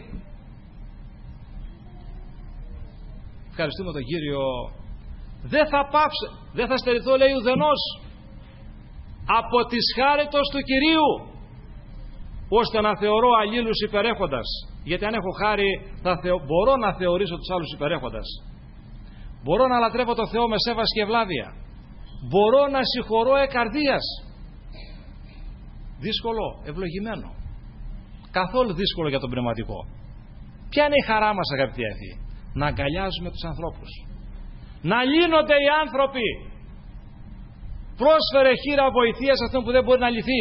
Ευχαριστούμε τον Κύριο. Δεν θα πάψω, δεν θα στερηθώ, λέει, ουδενός από τις χάριτος του Κυρίου, ώστε να θεωρώ αλλήλους υπερέχοντας. Γιατί αν έχω χάρη θα θεω... μπορώ να θεωρήσω τους άλλους υπερέχοντας. Μπορώ να λατρεύω το Θεό με σέβαση και ευλάβεια. Μπορώ να συγχωρώ εκ καρδίας. Δύσκολο, ευλογημένο. Καθόλου δύσκολο για τον πνευματικό. Ποια είναι η χαρά μας, αγαπητοί αδελφοί? Να αγκαλιάζουμε τους ανθρώπους. Να λύνονται οι άνθρωποι. Πρόσφερε χείρα βοηθείας αυτόν που δεν μπορεί να λυθεί.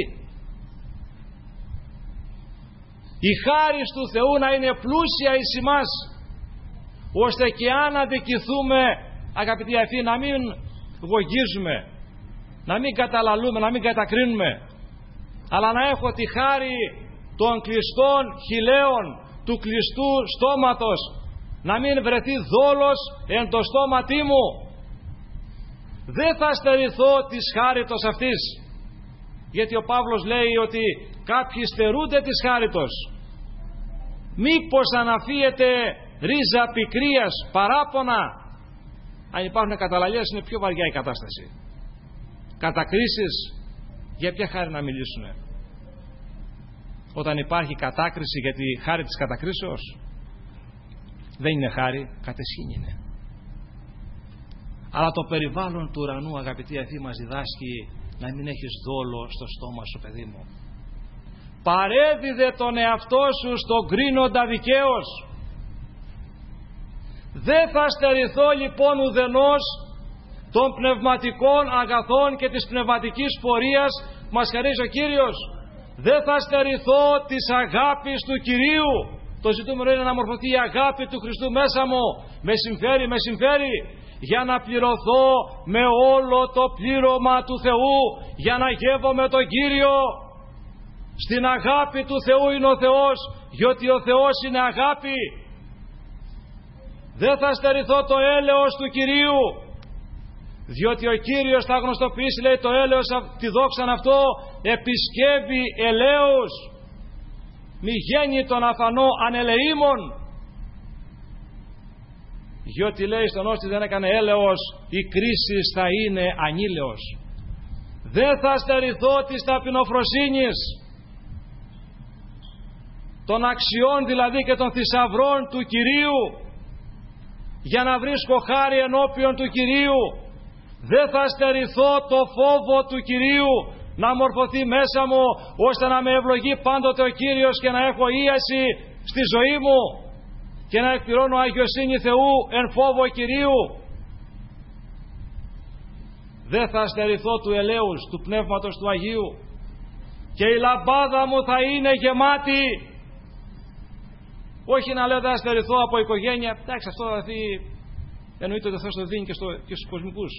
Η χάρις του Θεού να είναι πλούσια εις ημάς, ώστε και αν αδικηθούμε, αγαπητοί αδελφοί, να μην γογίζουμε, να μην καταλαλούμε, να μην κατακρίνουμε, αλλά να έχω τη χάρη των κλειστών χειλαίων, του κλειστού στόματος, να μην βρεθεί δόλος εν το στόματί μου. Δεν θα στερηθώ της χάριτος αυτής, γιατί ο Παύλος λέει ότι κάποιοι στερούνται της χάριτος. Μήπως αναφύεται ρίζα πικρίας, παράπονα? Αν υπάρχουν καταλαλίες είναι πιο βαριά η κατάσταση. Κατακρίσεις, για ποια χάρη να μιλήσουν? Όταν υπάρχει κατάκριση για τη χάρη της κατακρίσεως, δεν είναι χάρη, κατεσχήνη είναι. Αλλά το περιβάλλον του ουρανού, αγαπητοί αδελφοί, μας διδάσκει να μην έχεις δόλο στο στόμα σου, παιδί μου. Παρέδιδε τον εαυτό σου στον κρίνοντα δικαίως. Δεν θα στερηθώ λοιπόν ουδενός των πνευματικών αγαθών και της πνευματικής πορείας που μας χαρίζει ο Κύριος. Δεν θα στερηθώ της αγάπης του Κυρίου. Το ζητούμενο είναι να μορφωθεί η αγάπη του Χριστού μέσα μου. Με συμφέρει, με συμφέρει, για να πληρωθώ με όλο το πλήρωμα του Θεού, για να γεύομαι τον Κύριο. Στην αγάπη του Θεού είναι ο Θεός, διότι ο Θεός είναι αγάπη. Δεν θα στερηθώ το έλεος του Κυρίου, διότι ο Κύριος θα γνωστοποιήσει, λέει, το έλεος, τη δόξαν αυτό επισκεύει ελέους. Μη γέννη τον αφανό ανελεήμων, διότι, λέει, στον όστι δεν έκανε έλεος, η κρίση θα είναι ανήλεος. Δεν θα στερηθώ της ταπεινοφροσύνης, των αξιών δηλαδή και των θησαυρών του Κυρίου, για να βρίσκω χάρη ενώπιον του Κυρίου. Δεν θα στερηθώ το φόβο του Κυρίου να μορφωθεί μέσα μου, ώστε να με ευλογεί πάντοτε ο Κύριος και να έχω ίαση στη ζωή μου και να εκπληρώνω αγιοσύνη Θεού εν φόβο Κυρίου. Δεν θα στερηθώ του ελέους, του Πνεύματος του Αγίου, και η λαμπάδα μου θα είναι γεμάτη. Όχι να λέω δεν θα στερηθώ από οικογένεια. Εντάξει, αυτό δηλαδή εννοείται ότι ο Θεός το δίνει και, στο, και στους κοσμικούς.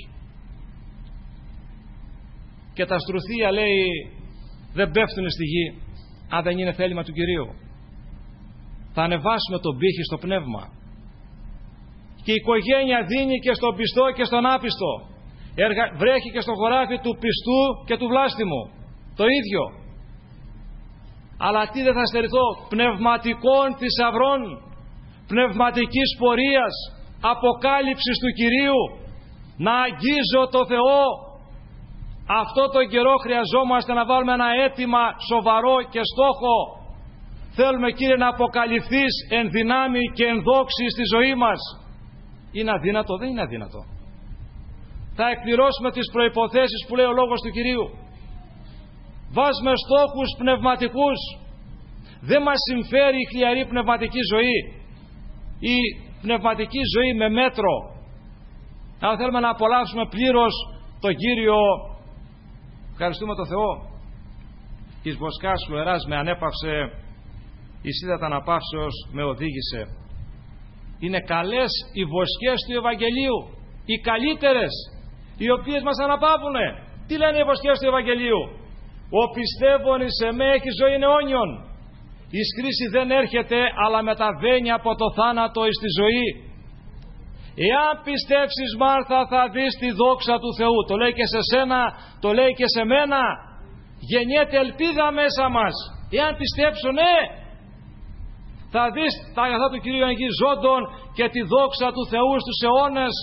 Και τα στρουθία, λέει, δεν πέφτουν στη γη αν δεν είναι θέλημα του Κυρίου. Θα ανεβάσουμε τον πύχη στο πνεύμα. Και η οικογένεια δίνει και στον πιστό και στον άπιστο. Εργα... βρέχει και στο χωράφι του πιστού και του βλάστημου. Το ίδιο. Αλλά τι δεν θα στερηθώ? Πνευματικών θησαυρών, πνευματικής πορείας, αποκάλυψης του Κυρίου, να αγγίζω το Θεό. Αυτό τον καιρό χρειαζόμαστε να βάλουμε ένα αίτημα σοβαρό και στόχο. Θέλουμε, Κύριε, να αποκαλυφθείς εν δυνάμει και εν δόξη στη ζωή μας. Είναι αδύνατο? Δεν είναι αδύνατο. Θα εκπληρώσουμε τις προϋποθέσεις που λέει ο λόγος του Κυρίου. βάζουμε στόχους πνευματικούς. Δεν μας συμφέρει η χλιαρή πνευματική ζωή, η πνευματική ζωή με μέτρο. Αν θέλουμε να απολαύσουμε πλήρως τον Κύριο, ευχαριστούμε τον Θεό. Εις βοσκάς φλουεράς με ανέπαυσε, εις ύδατα αναπαύσεως με οδήγησε. Είναι καλές οι βοσκές του Ευαγγελίου, οι καλύτερες, οι οποίες μας αναπαύουνε. Τι λένε οι βοσκές του Ευαγγελίου? Ο πιστεύων εις εμέ έχει ζωή αιώνιον. Εις κρίση δεν έρχεται, αλλά μεταβαίνει από το θάνατο εις τη ζωή. Εάν πιστέψεις, Μάρθα, θα δεις τη δόξα του Θεού. Το λέει και σε σένα, το λέει και σε μένα. Γεννιέται ελπίδα μέσα μας. Εάν πιστέψω, ναι, θα δεις τα αγαθά του Κυρίου αγγιζόντων και τη δόξα του Θεού στους αιώνες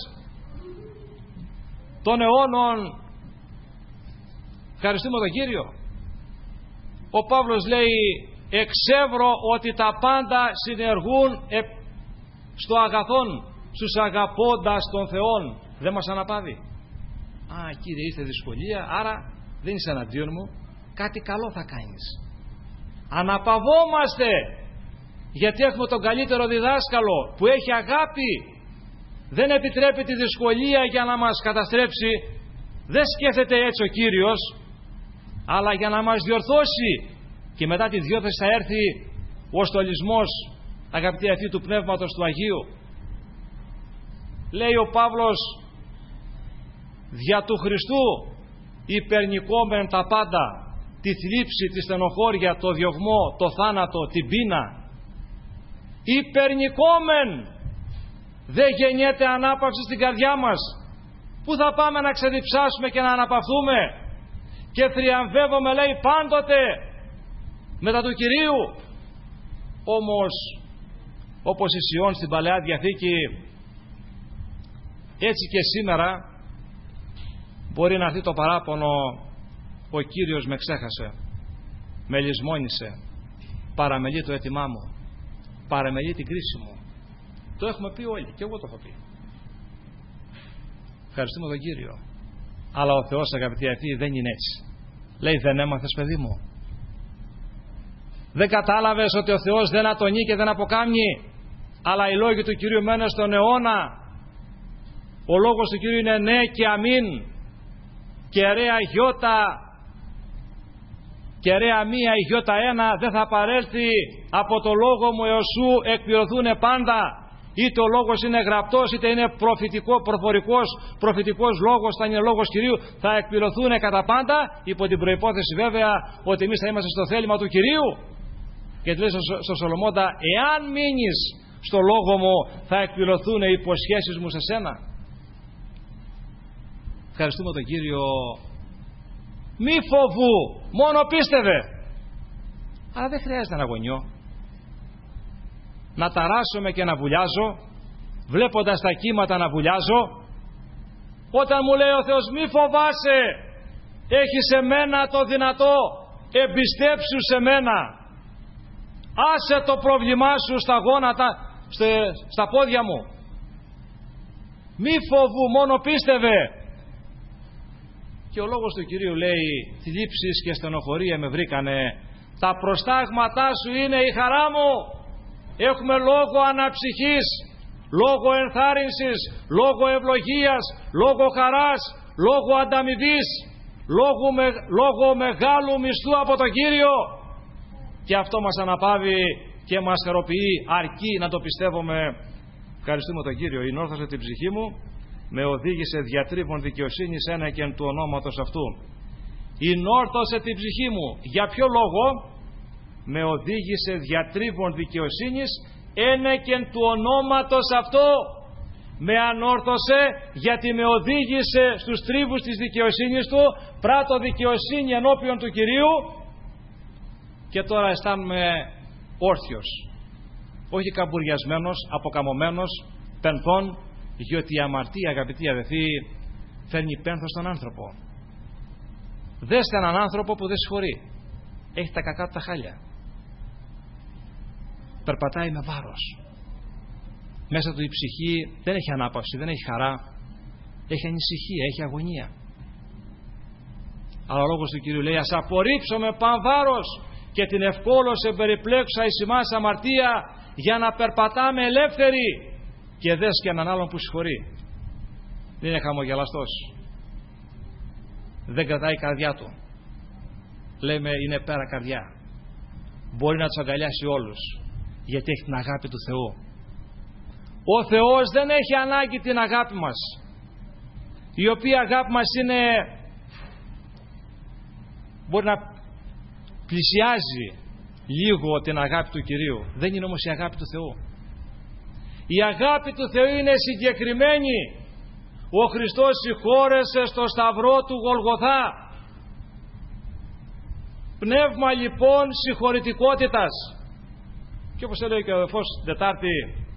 των αιώνων. Ευχαριστούμε τον Κύριο. Ο Παύλος λέει, εξεύρω ότι τα πάντα συνεργούν στο αγαθόν στους αγαπώντας των Θεών. Δεν μας αναπαύει? Α, Κύριε, ήρθε δυσκολία, άρα δεν είσαι εναντίον μου, κάτι καλό θα κάνεις. Αναπαυόμαστε, γιατί έχουμε τον καλύτερο διδάσκαλο που έχει αγάπη. Δεν επιτρέπει τη δυσκολία για να μας καταστρέψει. Δεν σκέφτεται έτσι ο Κύριος, αλλά για να μας διορθώσει. Και μετά τη διόρθωση θα έρθει ο στολισμός, αγαπητοί αυτοί, του Πνεύματος του Αγίου. Λέει ο Παύλος, δια του Χριστού υπερνικόμεν τα πάντα, τη θλίψη, τη στενοχώρια, το διωγμό, το θάνατο, την πείνα. Υπερνικόμεν. Δεν γεννιέται ανάπαυση στην καρδιά μας. Πού θα πάμε να ξεδιψάσουμε και να αναπαυθούμε? Και θριαμβεύομαι, λέει, πάντοτε μετά του Κυρίου. Όμως, όπως η Σιών στην Παλαιά Διαθήκη, έτσι και σήμερα μπορεί να έρθει το παράπονο, ο Κύριος με ξέχασε, με λησμόνισε, παραμελεί το αίτημά μου, παραμελεί την κρίση μου. Το έχουμε πει όλοι, και εγώ το έχω πει. Ευχαριστούμε τον Κύριο. Αλλά ο Θεός, αγαπητοί αυτοί, δεν είναι έτσι. Λέει, δεν έμαθες, παιδί μου? Δεν κατάλαβες ότι ο Θεός δεν ατονεί και δεν αποκάμνει, αλλά οι λόγοι του Κυρίου μένουν στον αιώνα. Ο λόγος του Κυρίου είναι ναι και αμήν. Κεραία γιώτα, κεραία μία η γιώτα ένα, δεν θα παρέλθει από το λόγο μου έως σου εκπληρωθούν πάντα. Είτε ο λόγος είναι γραπτός, είτε είναι προφητικό, προφορικός, προφητικός λόγος, θα είναι λόγος Κυρίου, θα εκπληρωθούν κατά πάντα, υπό την προϋπόθεση βέβαια ότι εμείς θα είμαστε στο θέλημα του Κυρίου. Και λέει στο Σολομώντα, εάν μείνεις στο λόγο μου, θα εκπληρωθούν οι υποσχέσεις μου σε σένα. Ευχαριστούμε τον Κύριο. Μη φοβού, μόνο πίστευε. Αλλά δεν χρειάζεται να αγωνιώ, να ταράσσομαι και να βουλιάζω, βλέποντας τα κύματα να βουλιάζω. Όταν μου λέει ο Θεός, μη φοβάσαι, έχεις σε μένα το δυνατό, εμπιστέψου σε μένα, άσε το πρόβλημά σου στα γόνατα, στα πόδια μου, μη φοβού, μόνο πίστευε. Και ο λόγος του Κυρίου λέει, θλίψεις και στενοχωρία με βρήκανε, τα προστάγματά σου είναι η χαρά μου. Έχουμε λόγο αναψυχής, λόγο ενθάρρυνσης, λόγο ευλογίας, λόγο χαράς, λόγο ανταμοιβής, λόγο, με, λόγο μεγάλου μισθού από τον Κύριο. Και αυτό μας αναπαύει και μας χαροποιεί, αρκεί να το πιστεύουμε. Ευχαριστούμε τον Κύριο. Ενόρθωσε την ψυχή μου, με οδήγησε διατρίβων δικαιοσύνης ένα και εν του ονόματος αυτού. Ενόρθωσε την ψυχή μου. Για ποιο λόγο? Με οδήγησε διατρίβων δικαιοσύνης ένεκεν του ονόματος αυτό. Με ανόρθωσε γιατί με οδήγησε στους τρίβους της δικαιοσύνης του, πράττω δικαιοσύνη ενώπιον του Κυρίου και τώρα αισθάνομαι όρθιος, όχι καμπουριασμένος, αποκαμωμένος, πενθών, γιατί η αμαρτία, αγαπητοί αδελφοί, φέρνει πένθος στον άνθρωπο. Δέστε έναν άνθρωπο που δεν συγχωρεί, έχει τα κακά του τα χάλια, περπατάει με βάρος, μέσα του η ψυχή δεν έχει ανάπαυση, δεν έχει χαρά, έχει ανησυχία, έχει αγωνία. Αλλά ο λόγος του Κυρίου λέει: ας απορρίψω με πανβάρος και την ευκόλως εμπεριπλέξουσα εις ημάς αμαρτία, για να περπατάμε ελεύθεροι. Και δες και έναν άλλον που συγχωρεί. Δεν είναι χαμογελαστός, δεν κρατάει καρδιά του. Λέμε είναι πέρα καρδιά. Μπορεί να τους αγκαλιάσει όλους, γιατί έχει την αγάπη του Θεού. Ο Θεός δεν έχει ανάγκη την αγάπη μας, η οποία αγάπη μας είναι, μπορεί να πλησιάζει λίγο την αγάπη του Κυρίου. Δεν είναι όμως η αγάπη του Θεού. Η αγάπη του Θεού είναι συγκεκριμένη. Ο Χριστός συγχώρεσε στο σταυρό του Γολγοθά. Πνεύμα λοιπόν συγχωρητικότητας. Και όπως έλεγε και ο αδελφός Τετάρτη,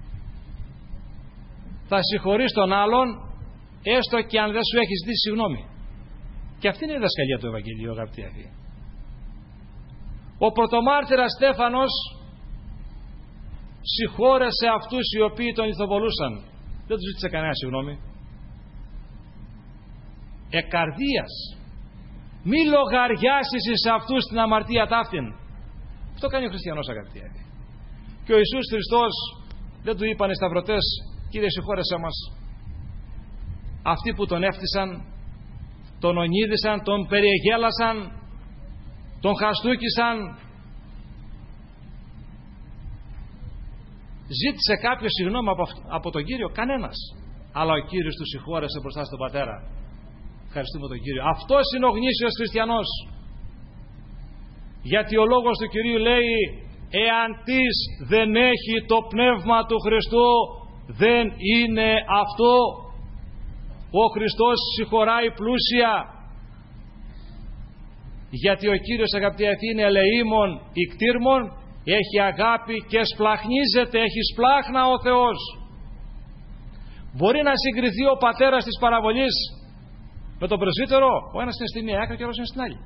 θα συγχωρείς τον άλλον έστω και αν δεν σου έχει ζητήσει συγγνώμη. Και αυτή είναι η διδασκαλία του Ευαγγελίου, αγαπητοί αδελφοί. Ο πρωτομάρτυρας Στέφανος συγχώρεσε αυτούς οι οποίοι τον λιθοβολούσαν. Δεν τους ζήτησε κανένα συγγνώμη. Εκαρδίας μη λογαριάσεις σε αυτούς την αμαρτία ταύτην. Αυτό κάνει ο χριστιανός, αγαπητοί. Και ο Ιησούς Χριστός δεν του είπαν οι σταυρωτές: Κύριε, συγχώρεσέ μας. Αυτοί που τον έφτισαν, τον ονείδησαν, τον περιεγέλασαν, τον χαστούκισαν. Ζήτησε κάποιο συγγνώμη από, από τον Κύριο? Κανένας. Αλλά ο Κύριος του συγχώρεσε μπροστά στον Πατέρα. Ευχαριστούμε τον Κύριο. Αυτός είναι ο γνήσιος χριστιανός. Γιατί ο λόγος του Κυρίου λέει: εάν της δεν έχει το πνεύμα του Χριστού, δεν είναι αυτό. Ο Χριστός συγχωράει πλούσια. Γιατί ο Κύριος, αγαπητοί αυτοί, είναι ελεήμων ικτήρμων, έχει αγάπη και σπλαχνίζεται, έχει σπλάχνα ο Θεός. Μπορεί να συγκριθεί ο πατέρας της παραβολής με τον πρεσβύτερο? Ο ένας είναι στη μία άκρη και ο άλλος είναι στην άλλη.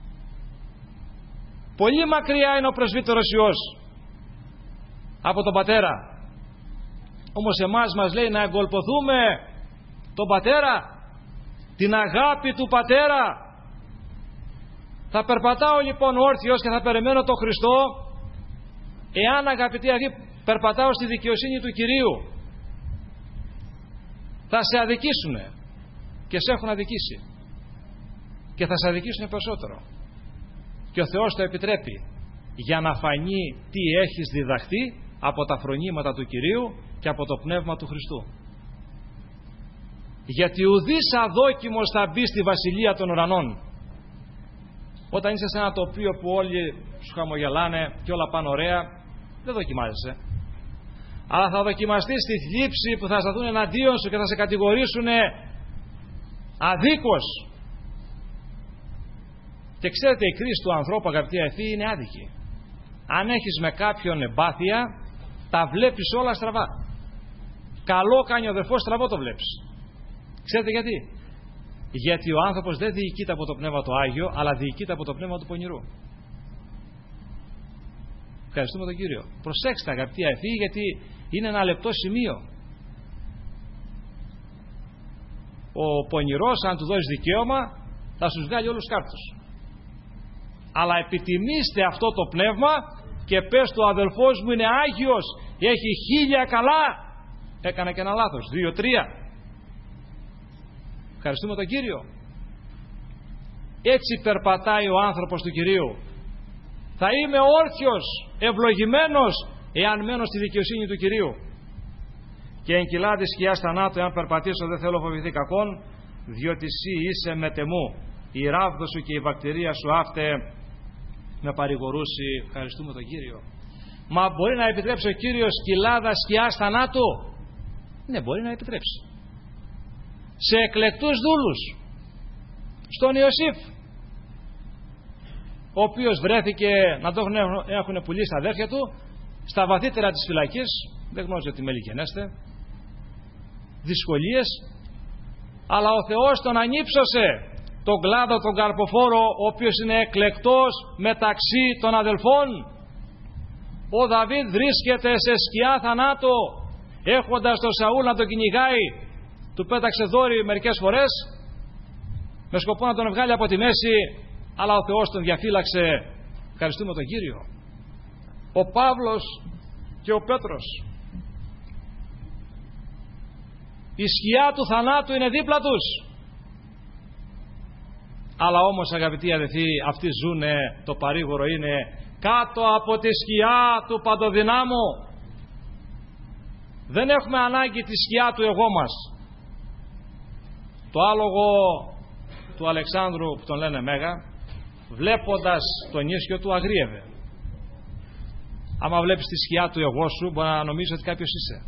Πολύ μακριά είναι ο πρεσβύτερος Υιός από τον πατέρα. Όμως εμάς μας λέει να εγκολποθούμε τον πατέρα, την αγάπη του πατέρα. Θα περπατάω λοιπόν όρθιος και θα περιμένω τον Χριστό, εάν, αγαπητοί αδελφοί, περπατάω στη δικαιοσύνη του Κυρίου. Θα σε αδικήσουνε και σε έχουν αδικήσει και θα σε αδικήσουν περισσότερο. Και ο Θεός το επιτρέπει για να φανεί τι έχεις διδαχθεί από τα φρονήματα του Κυρίου και από το Πνεύμα του Χριστού. Γιατί ουδής αδόκιμος θα μπει στη Βασιλεία των Ουρανών. Όταν είσαι σε ένα τοπίο που όλοι σου χαμογελάνε και όλα πάνε ωραία, δεν δοκιμάζεσαι. Αλλά θα δοκιμαστείς στη θλίψη που θα σταθούν εναντίον σου και θα σε κατηγορήσουν αδίκως. Και ξέρετε, η κρίση του ανθρώπου, αγαπητοί αδελφοί, είναι άδικη. Αν έχεις με κάποιον εμπάθεια, τα βλέπεις όλα στραβά. Καλό κάνει ο αδελφός, στραβό το βλέπεις. Ξέρετε γιατί? Γιατί ο άνθρωπος δεν διοικείται από το Πνεύμα το Άγιο, αλλά διοικείται από το Πνεύμα του πονηρού. Ευχαριστούμε τον Κύριο. Προσέξτε, αγαπητοί αδελφοί, γιατί είναι ένα λεπτό σημείο. Ο πονηρός, αν του δώσεις δικαίωμα, θα σου βγάλει όλους τους κάρτους. Αλλά επιτιμήστε αυτό το πνεύμα και πες του: ο αδελφός μου είναι Άγιος, έχει χίλια καλά, έκανε και ένα λάθος, δύο τρία. Ευχαριστούμε τον Κύριο. Έτσι περπατάει ο άνθρωπος του Κυρίου. Θα είμαι όρθιος, ευλογημένος, εάν μένω στη δικαιοσύνη του Κυρίου. Και εν κοιλάδη σκιάς θανάτου, εάν περπατήσω, δεν θέλω φοβηθεί κακόν, διότι εσύ είσαι μετεμού. Η ράβδο σου και η βακτηρία σου αύτε με παρηγορούσει. Ευχαριστούμε τον Κύριο. Μα μπορεί να επιτρέψει ο Κύριος κοιλάδα σκιάς θανάτου? Ναι, μπορεί να επιτρέψει. Σε εκλεκτούς δούλους, στον Ιωσήφ, ο οποίος βρέθηκε να το έχουν πουλήσει τα αδέρφια του στα βαθύτερα της φυλακής, δεν γνώριζε ότι μελικενέστε, δυσκολίες, αλλά ο Θεός τον ανύψωσε, τον κλάδο, τον καρποφόρο, ο οποίος είναι εκλεκτός μεταξύ των αδελφών. Ο Δαβίδ βρίσκεται σε σκιά θανάτου, έχοντας τον Σαούλ να τον κυνηγάει, του πέταξε δόρυ μερικές φορές, με σκοπό να τον βγάλει από τη μέση, αλλά ο Θεός τον διαφύλαξε. Ευχαριστούμε τον Κύριο. Ο Παύλος και ο Πέτρος, η σκιά του θανάτου είναι δίπλα τους, αλλά όμως, αγαπητοί αδελφοί, αυτοί ζουνε, το παρήγορο είναι κάτω από τη σκιά του Παντοδυνάμου. Δεν έχουμε ανάγκη τη σκιά του εγώ μας. Το άλογο του Αλεξάνδρου, που τον λένε Μέγα, βλέποντας τον ίσιο του αγρίευε. Άμα βλέπεις τη σκιά του εγώ σου, μπορεί να νομίζεις ότι κάποιος είσαι,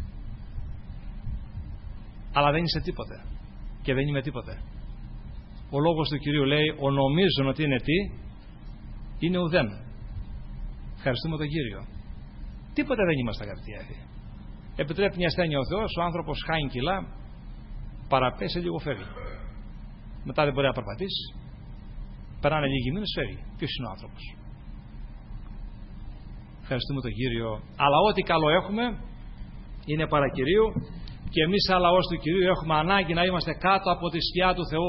αλλά δεν είσαι τίποτε και δεν είμαι τίποτε. Ο λόγος του Κυρίου λέει: ο νομίζουν ότι είναι τι, είναι ουδέν. Ευχαριστούμε τον Κύριο. Τίποτε δεν είμαστε, αγαπητοί αδελφοί. Επιτρέπει μια ασθένεια ο Θεός, ο άνθρωπος χάνει κιλά, παραπέσει, λίγο φεύγει. Μετά δεν μπορεί να περπατήσει. Περνάνε λίγοι μήνες, φεύγει. Ποιος είναι ο άνθρωπος? Ευχαριστούμε τον Κύριο. Αλλά ό,τι καλό έχουμε είναι παρακυρίου, και εμείς σαν λαός του Κυρίου έχουμε ανάγκη να είμαστε κάτω από τη σκιά του Θεού.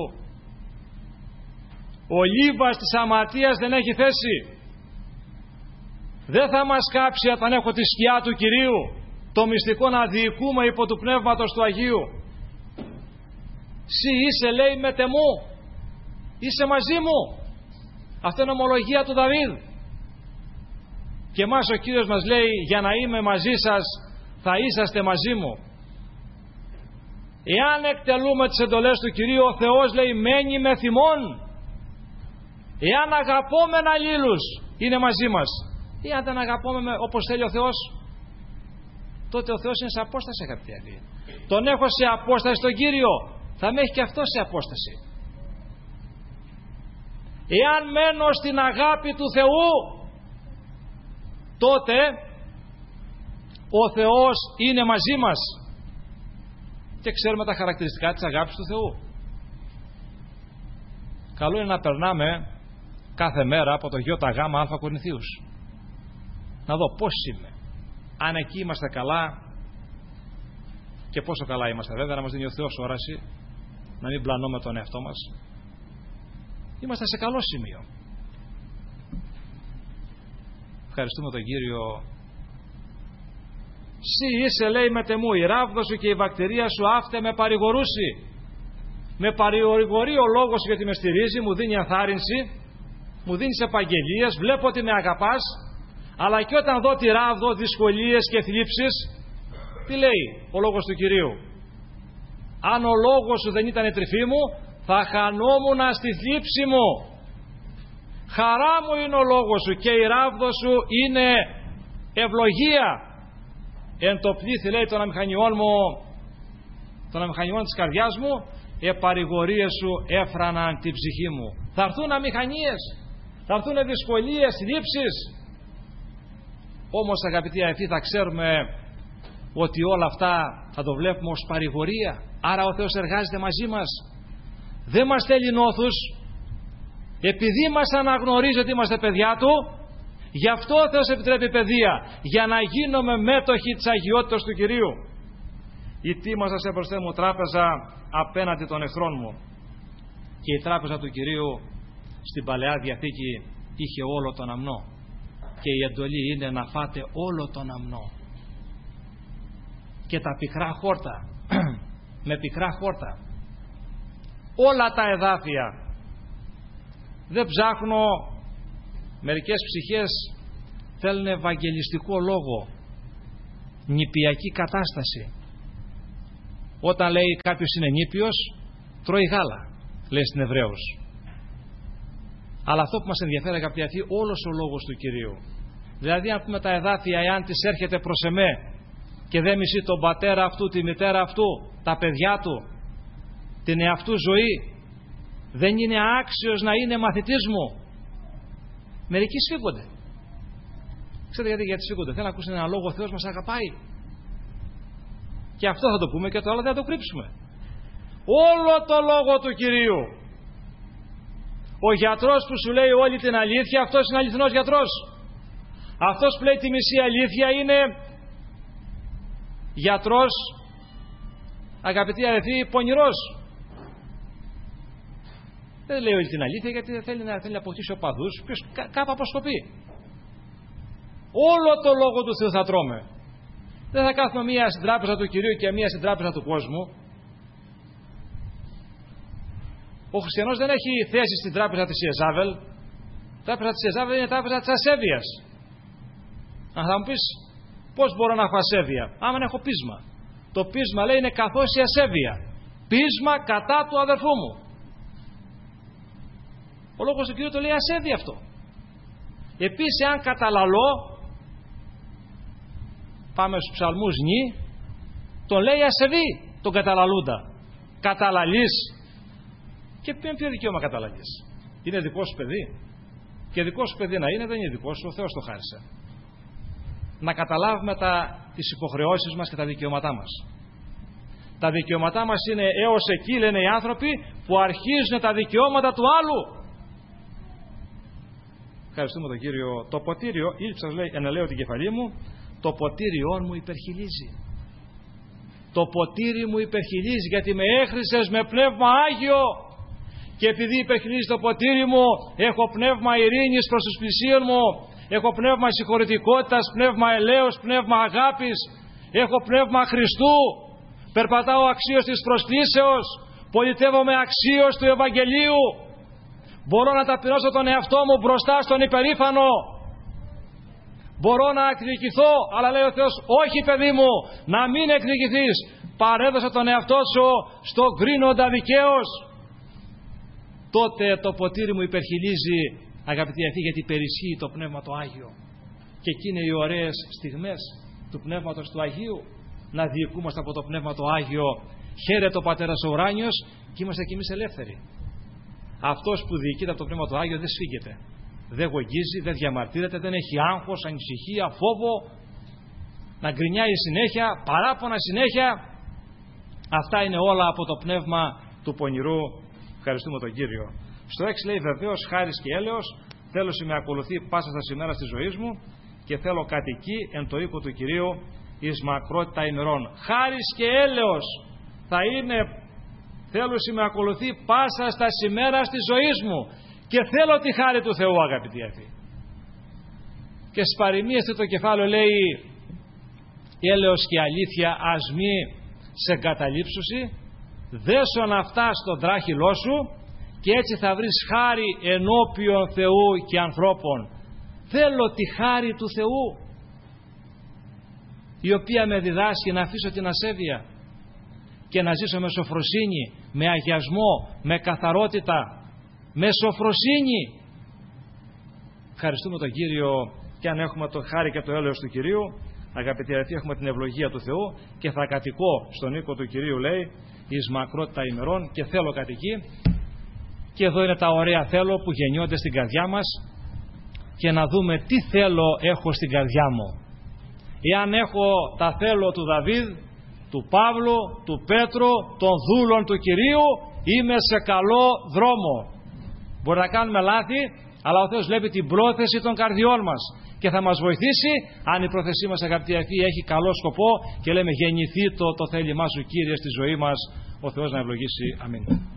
Ο λίβας της αμαρτίας δεν έχει θέση. Δεν θα μας κάψει όταν έχω τη σκιά του Κυρίου, το μυστικό να διοικούμε υπό του Πνεύματος του Αγίου. Συ είσαι, λέει, μετεμού, είσαι μαζί μου. Αυτό είναι ομολογία του Δαβίδ. Και εμάς ο Κύριος μας λέει: για να είμαι μαζί σας θα είσαστε μαζί μου. Εάν εκτελούμε τις εντολές του Κυρίου, ο Θεός, λέει, μένει με θυμών. Εάν αγαπώμεν αλλήλους, είναι μαζί μας. Εάν δεν αγαπώμεν όπως θέλει ο Θεός, τότε ο Θεός είναι σε απόσταση, αγαπητοί αδελφοί. Τον έχω σε απόσταση τον Κύριο, θα με έχει και αυτό σε απόσταση. Εάν μένω στην αγάπη του Θεού, τότε ο Θεός είναι μαζί μας. Και ξέρουμε τα χαρακτηριστικά της αγάπης του Θεού. Καλό είναι να περνάμε κάθε μέρα από το Ι Γ Α Κορινθίους, να δω πώς είμαι. Αν εκεί είμαστε καλά, και πόσο καλά είμαστε βέβαια, να μας δίνει ο Θεός όραση, να μην πλανούμε τον εαυτό μας, είμαστε σε καλό σημείο. Ευχαριστούμε τον Κύριο. Συ είσαι, λέει, μετεμού, η ράβδο σου και η βακτηρία σου αύτε με παρηγορούσι. Με παρηγορεί ο λόγος σου, γιατί με στηρίζει, μου δίνει ενθάρρυνση, μου δίνεις επαγγελίες, βλέπω ότι με αγαπάς. Αλλά και όταν δω τη ράβδο, δυσκολίες και θλίψεις, τι λέει ο λόγος του Κυρίου? Αν ο λόγος σου δεν ήταν η τρυφή μου, θα χανόμουν στη θλίψη μου. Χαρά μου είναι ο λόγος σου και η ράβδο σου είναι ευλογία. Εν το πλήθη, λέει, των αμηχανιών μου, των αμηχανιών της καρδιάς μου, επαρηγορίες σου έφραναν την ψυχή μου. Θα έρθουν αμηχανίες, θα έρθουν δυσκολίες, θλίψεις. Όμως, αγαπητοί αδελφοί, θα ξέρουμε ότι όλα αυτά θα το βλέπουμε ως παρηγορία. Άρα ο Θεός εργάζεται μαζί μας. Δεν μας θέλει νόθους. Επειδή μας αναγνωρίζει ότι είμαστε παιδιά Του, γι' αυτό ο Θεός επιτρέπει παιδεία, για να γίνουμε μέτοχοι της αγιότητας του Κυρίου. «Ητίμασα σε μπροστά μου τράπεζα απέναντι των εχθρών μου». Και η τράπεζα του Κυρίου στην Παλαιά Διαθήκη είχε όλο τον αμνό. Και η εντολή είναι να φάτε όλο τον αμνό. Και τα πικρά χόρτα, με πικρά χόρτα. Όλα τα εδάφια. Δεν ψάχνω, μερικές ψυχές θέλουν ευαγγελιστικό λόγο, νηπιακή κατάσταση. Όταν λέει κάποιος είναι νήπιος, τρώει γάλα, λέει στην Εβραίους. Αλλά αυτό που μας ενδιαφέρει, αγαπητοί αδελφοί, όλος ο λόγος του Κυρίου. Δηλαδή, αν πούμε τα εδάφια, εάν της έρχεται προς εμέ και δεν μισεί τον πατέρα αυτού, τη μητέρα αυτού, τα παιδιά του, την εαυτού ζωή, δεν είναι άξιος να είναι μαθητής μου. Μερικοί σφίγγονται. Ξέρετε γιατί, γιατί σφίγγονται? Θέλουν να ακούσουν ένα λόγο, ο Θεός μας αγαπάει. Και αυτό θα το πούμε και το άλλο δεν θα το κρύψουμε. Όλο το λόγο του Κυρίου. Ο γιατρός που σου λέει όλη την αλήθεια, αυτός είναι αληθινός γιατρός. Αυτός που λέει τη μισή αλήθεια είναι γιατρός, αγαπητοί αδελφοί, πονηρός. Δεν λέει όλη την αλήθεια, γιατί δεν θέλει να, θέλει να αποκτήσει οπαδούς, ποιος κα, κάπου αποσκοπεί. Όλο το λόγο του Θεού θα τρώμε. Δεν θα κάθουμε μία στην τράπεζα του Κυρίου και μία στην τράπεζα του κόσμου. Ο χριστιανός δεν έχει θέση στην τράπεζα της Ιεζάβελ. Η τράπεζα της Ιεζάβελ είναι η τράπεζα της ασέβειας. Αν θα μου πεις, πώς μπορώ να έχω ασέβεια? Άμα έχω πείσμα. Το πείσμα, λέει, είναι καθώς η ασέβεια. Πείσμα κατά του αδερφού μου. Ο λόγος του Κυρίου το λέει ασέβεια αυτό. Επίσης, αν καταλαλώ, πάμε στους ψαλμούς νη, τον λέει ασεβή τον καταλαλούντα. Καταλαλείς. Και ποιο δικαίωμα καταλαλείς? Είναι δικό σου παιδί? Και δικό σου παιδί να είναι, δεν είναι δικό σου, ο Θεός το χάρισε. Να καταλάβουμε τα, τις υποχρεώσεις μας και τα δικαιώματά μας. Τα δικαιώματά μας είναι έως εκεί, λένε οι άνθρωποι, που αρχίζουν τα δικαιώματα του άλλου. Ευχαριστούμε τον Κύριο. Το ποτήριο, ήλψας, λέει, ενελαίω την κεφαλή μου, το ποτήριόν μου υπερχιλίζει. Το ποτήρι μου υπερχιλίζει, γιατί με έχρισες με πνεύμα Άγιο. Και επειδή υπερχιλίζει το ποτήρι μου, έχω πνεύμα ειρήνης προς τους πλησίον μου, έχω πνεύμα συγχωρητικότητας, πνεύμα ελέος, πνεύμα αγάπης, έχω πνεύμα Χριστού, περπατάω αξίως της προσκλήσεως, πολιτεύομαι αξίως του Ευαγγελίου, μπορώ να ταπεινώσω τον εαυτό μου μπροστά στον υπερήφανο, μπορώ να εκδικηθώ, αλλά λέει ο Θεός, όχι παιδί μου, να μην εκδικηθείς, παρέδωσε τον εαυτό σου στον κρίνοντα δικαίως. Τότε το ποτήρι μου υπερχιλίζει, αγαπητοί αυτοί, γιατί υπερισχύει το Πνεύμα το Άγιο. Και εκεί είναι οι ωραίες στιγμές του Πνεύματος του Αγίου, να διοικούμαστε από το Πνεύμα το Άγιο. Χαίρεται ο Πατέρας ο ουράνιος και είμαστε κι εμείς ελεύθεροι. Αυτός που διοικείται από το Πνεύμα το Άγιο δεν σφίγγεται, δεν γογγίζει, δεν διαμαρτύρεται, δεν έχει άγχος, ανησυχία, φόβο, να γκρινιάει συνέχεια, παράπονα συνέχεια. Αυτά είναι όλα από το πνεύμα του πονηρού. Ευχαριστούμε τον Κύριο. Στο έξι λέει, βεβαίως χάρις και έλεος θέλωση με ακολουθεί πάσα στα σημέρα της ζωής μου και θέλω κατοικεί εν το οίκο του Κυρίου εις μακρότητα ημερών. Χάρις και έλεος θα είναι, θέλωση με ακολουθεί πάσα στα σημέρα της ζωής μου και θέλω τη χάρη του Θεού, αγαπητοί αυτοί. Και στις παροιμίες το κεφάλαιο λέει, έλεος και αλήθεια ας μη σε εγκαταλείψουσι, δέσον αυτά στον τράχυλό σου και έτσι θα βρεις χάρη ενώπιον Θεού και ανθρώπων. Θέλω τη χάρη του Θεού, η οποία με διδάσκει να αφήσω την ασέβεια και να ζήσω με σοφροσύνη, με αγιασμό, με καθαρότητα, με σοφροσύνη. Ευχαριστούμε τον Κύριο. Και αν έχουμε το χάρη και το έλεος του Κυρίου, αγαπητοί αδελφοί, έχουμε την ευλογία του Θεού και θα κατοικώ στον οίκο του Κυρίου, λέει, εις μακρότητα ημερών και θέλω κατοικεί. Και εδώ είναι τα ωραία θέλω που γεννιόνται στην καρδιά μας και να δούμε τι θέλω έχω στην καρδιά μου. Εάν έχω τα θέλω του Δαβίδ, του Παύλου, του Πέτρου, των δούλων του Κυρίου, είμαι σε καλό δρόμο. Μπορεί να κάνουμε λάθη, αλλά ο Θεός βλέπει την πρόθεση των καρδιών μας και θα μας βοηθήσει αν η πρόθεσή μας, αγαπητοί αυτοί, έχει καλό σκοπό και λέμε γεννηθεί το, το θέλημά σου, Κύριε, στη ζωή μας. Ο Θεός να ευλογήσει. Αμήν.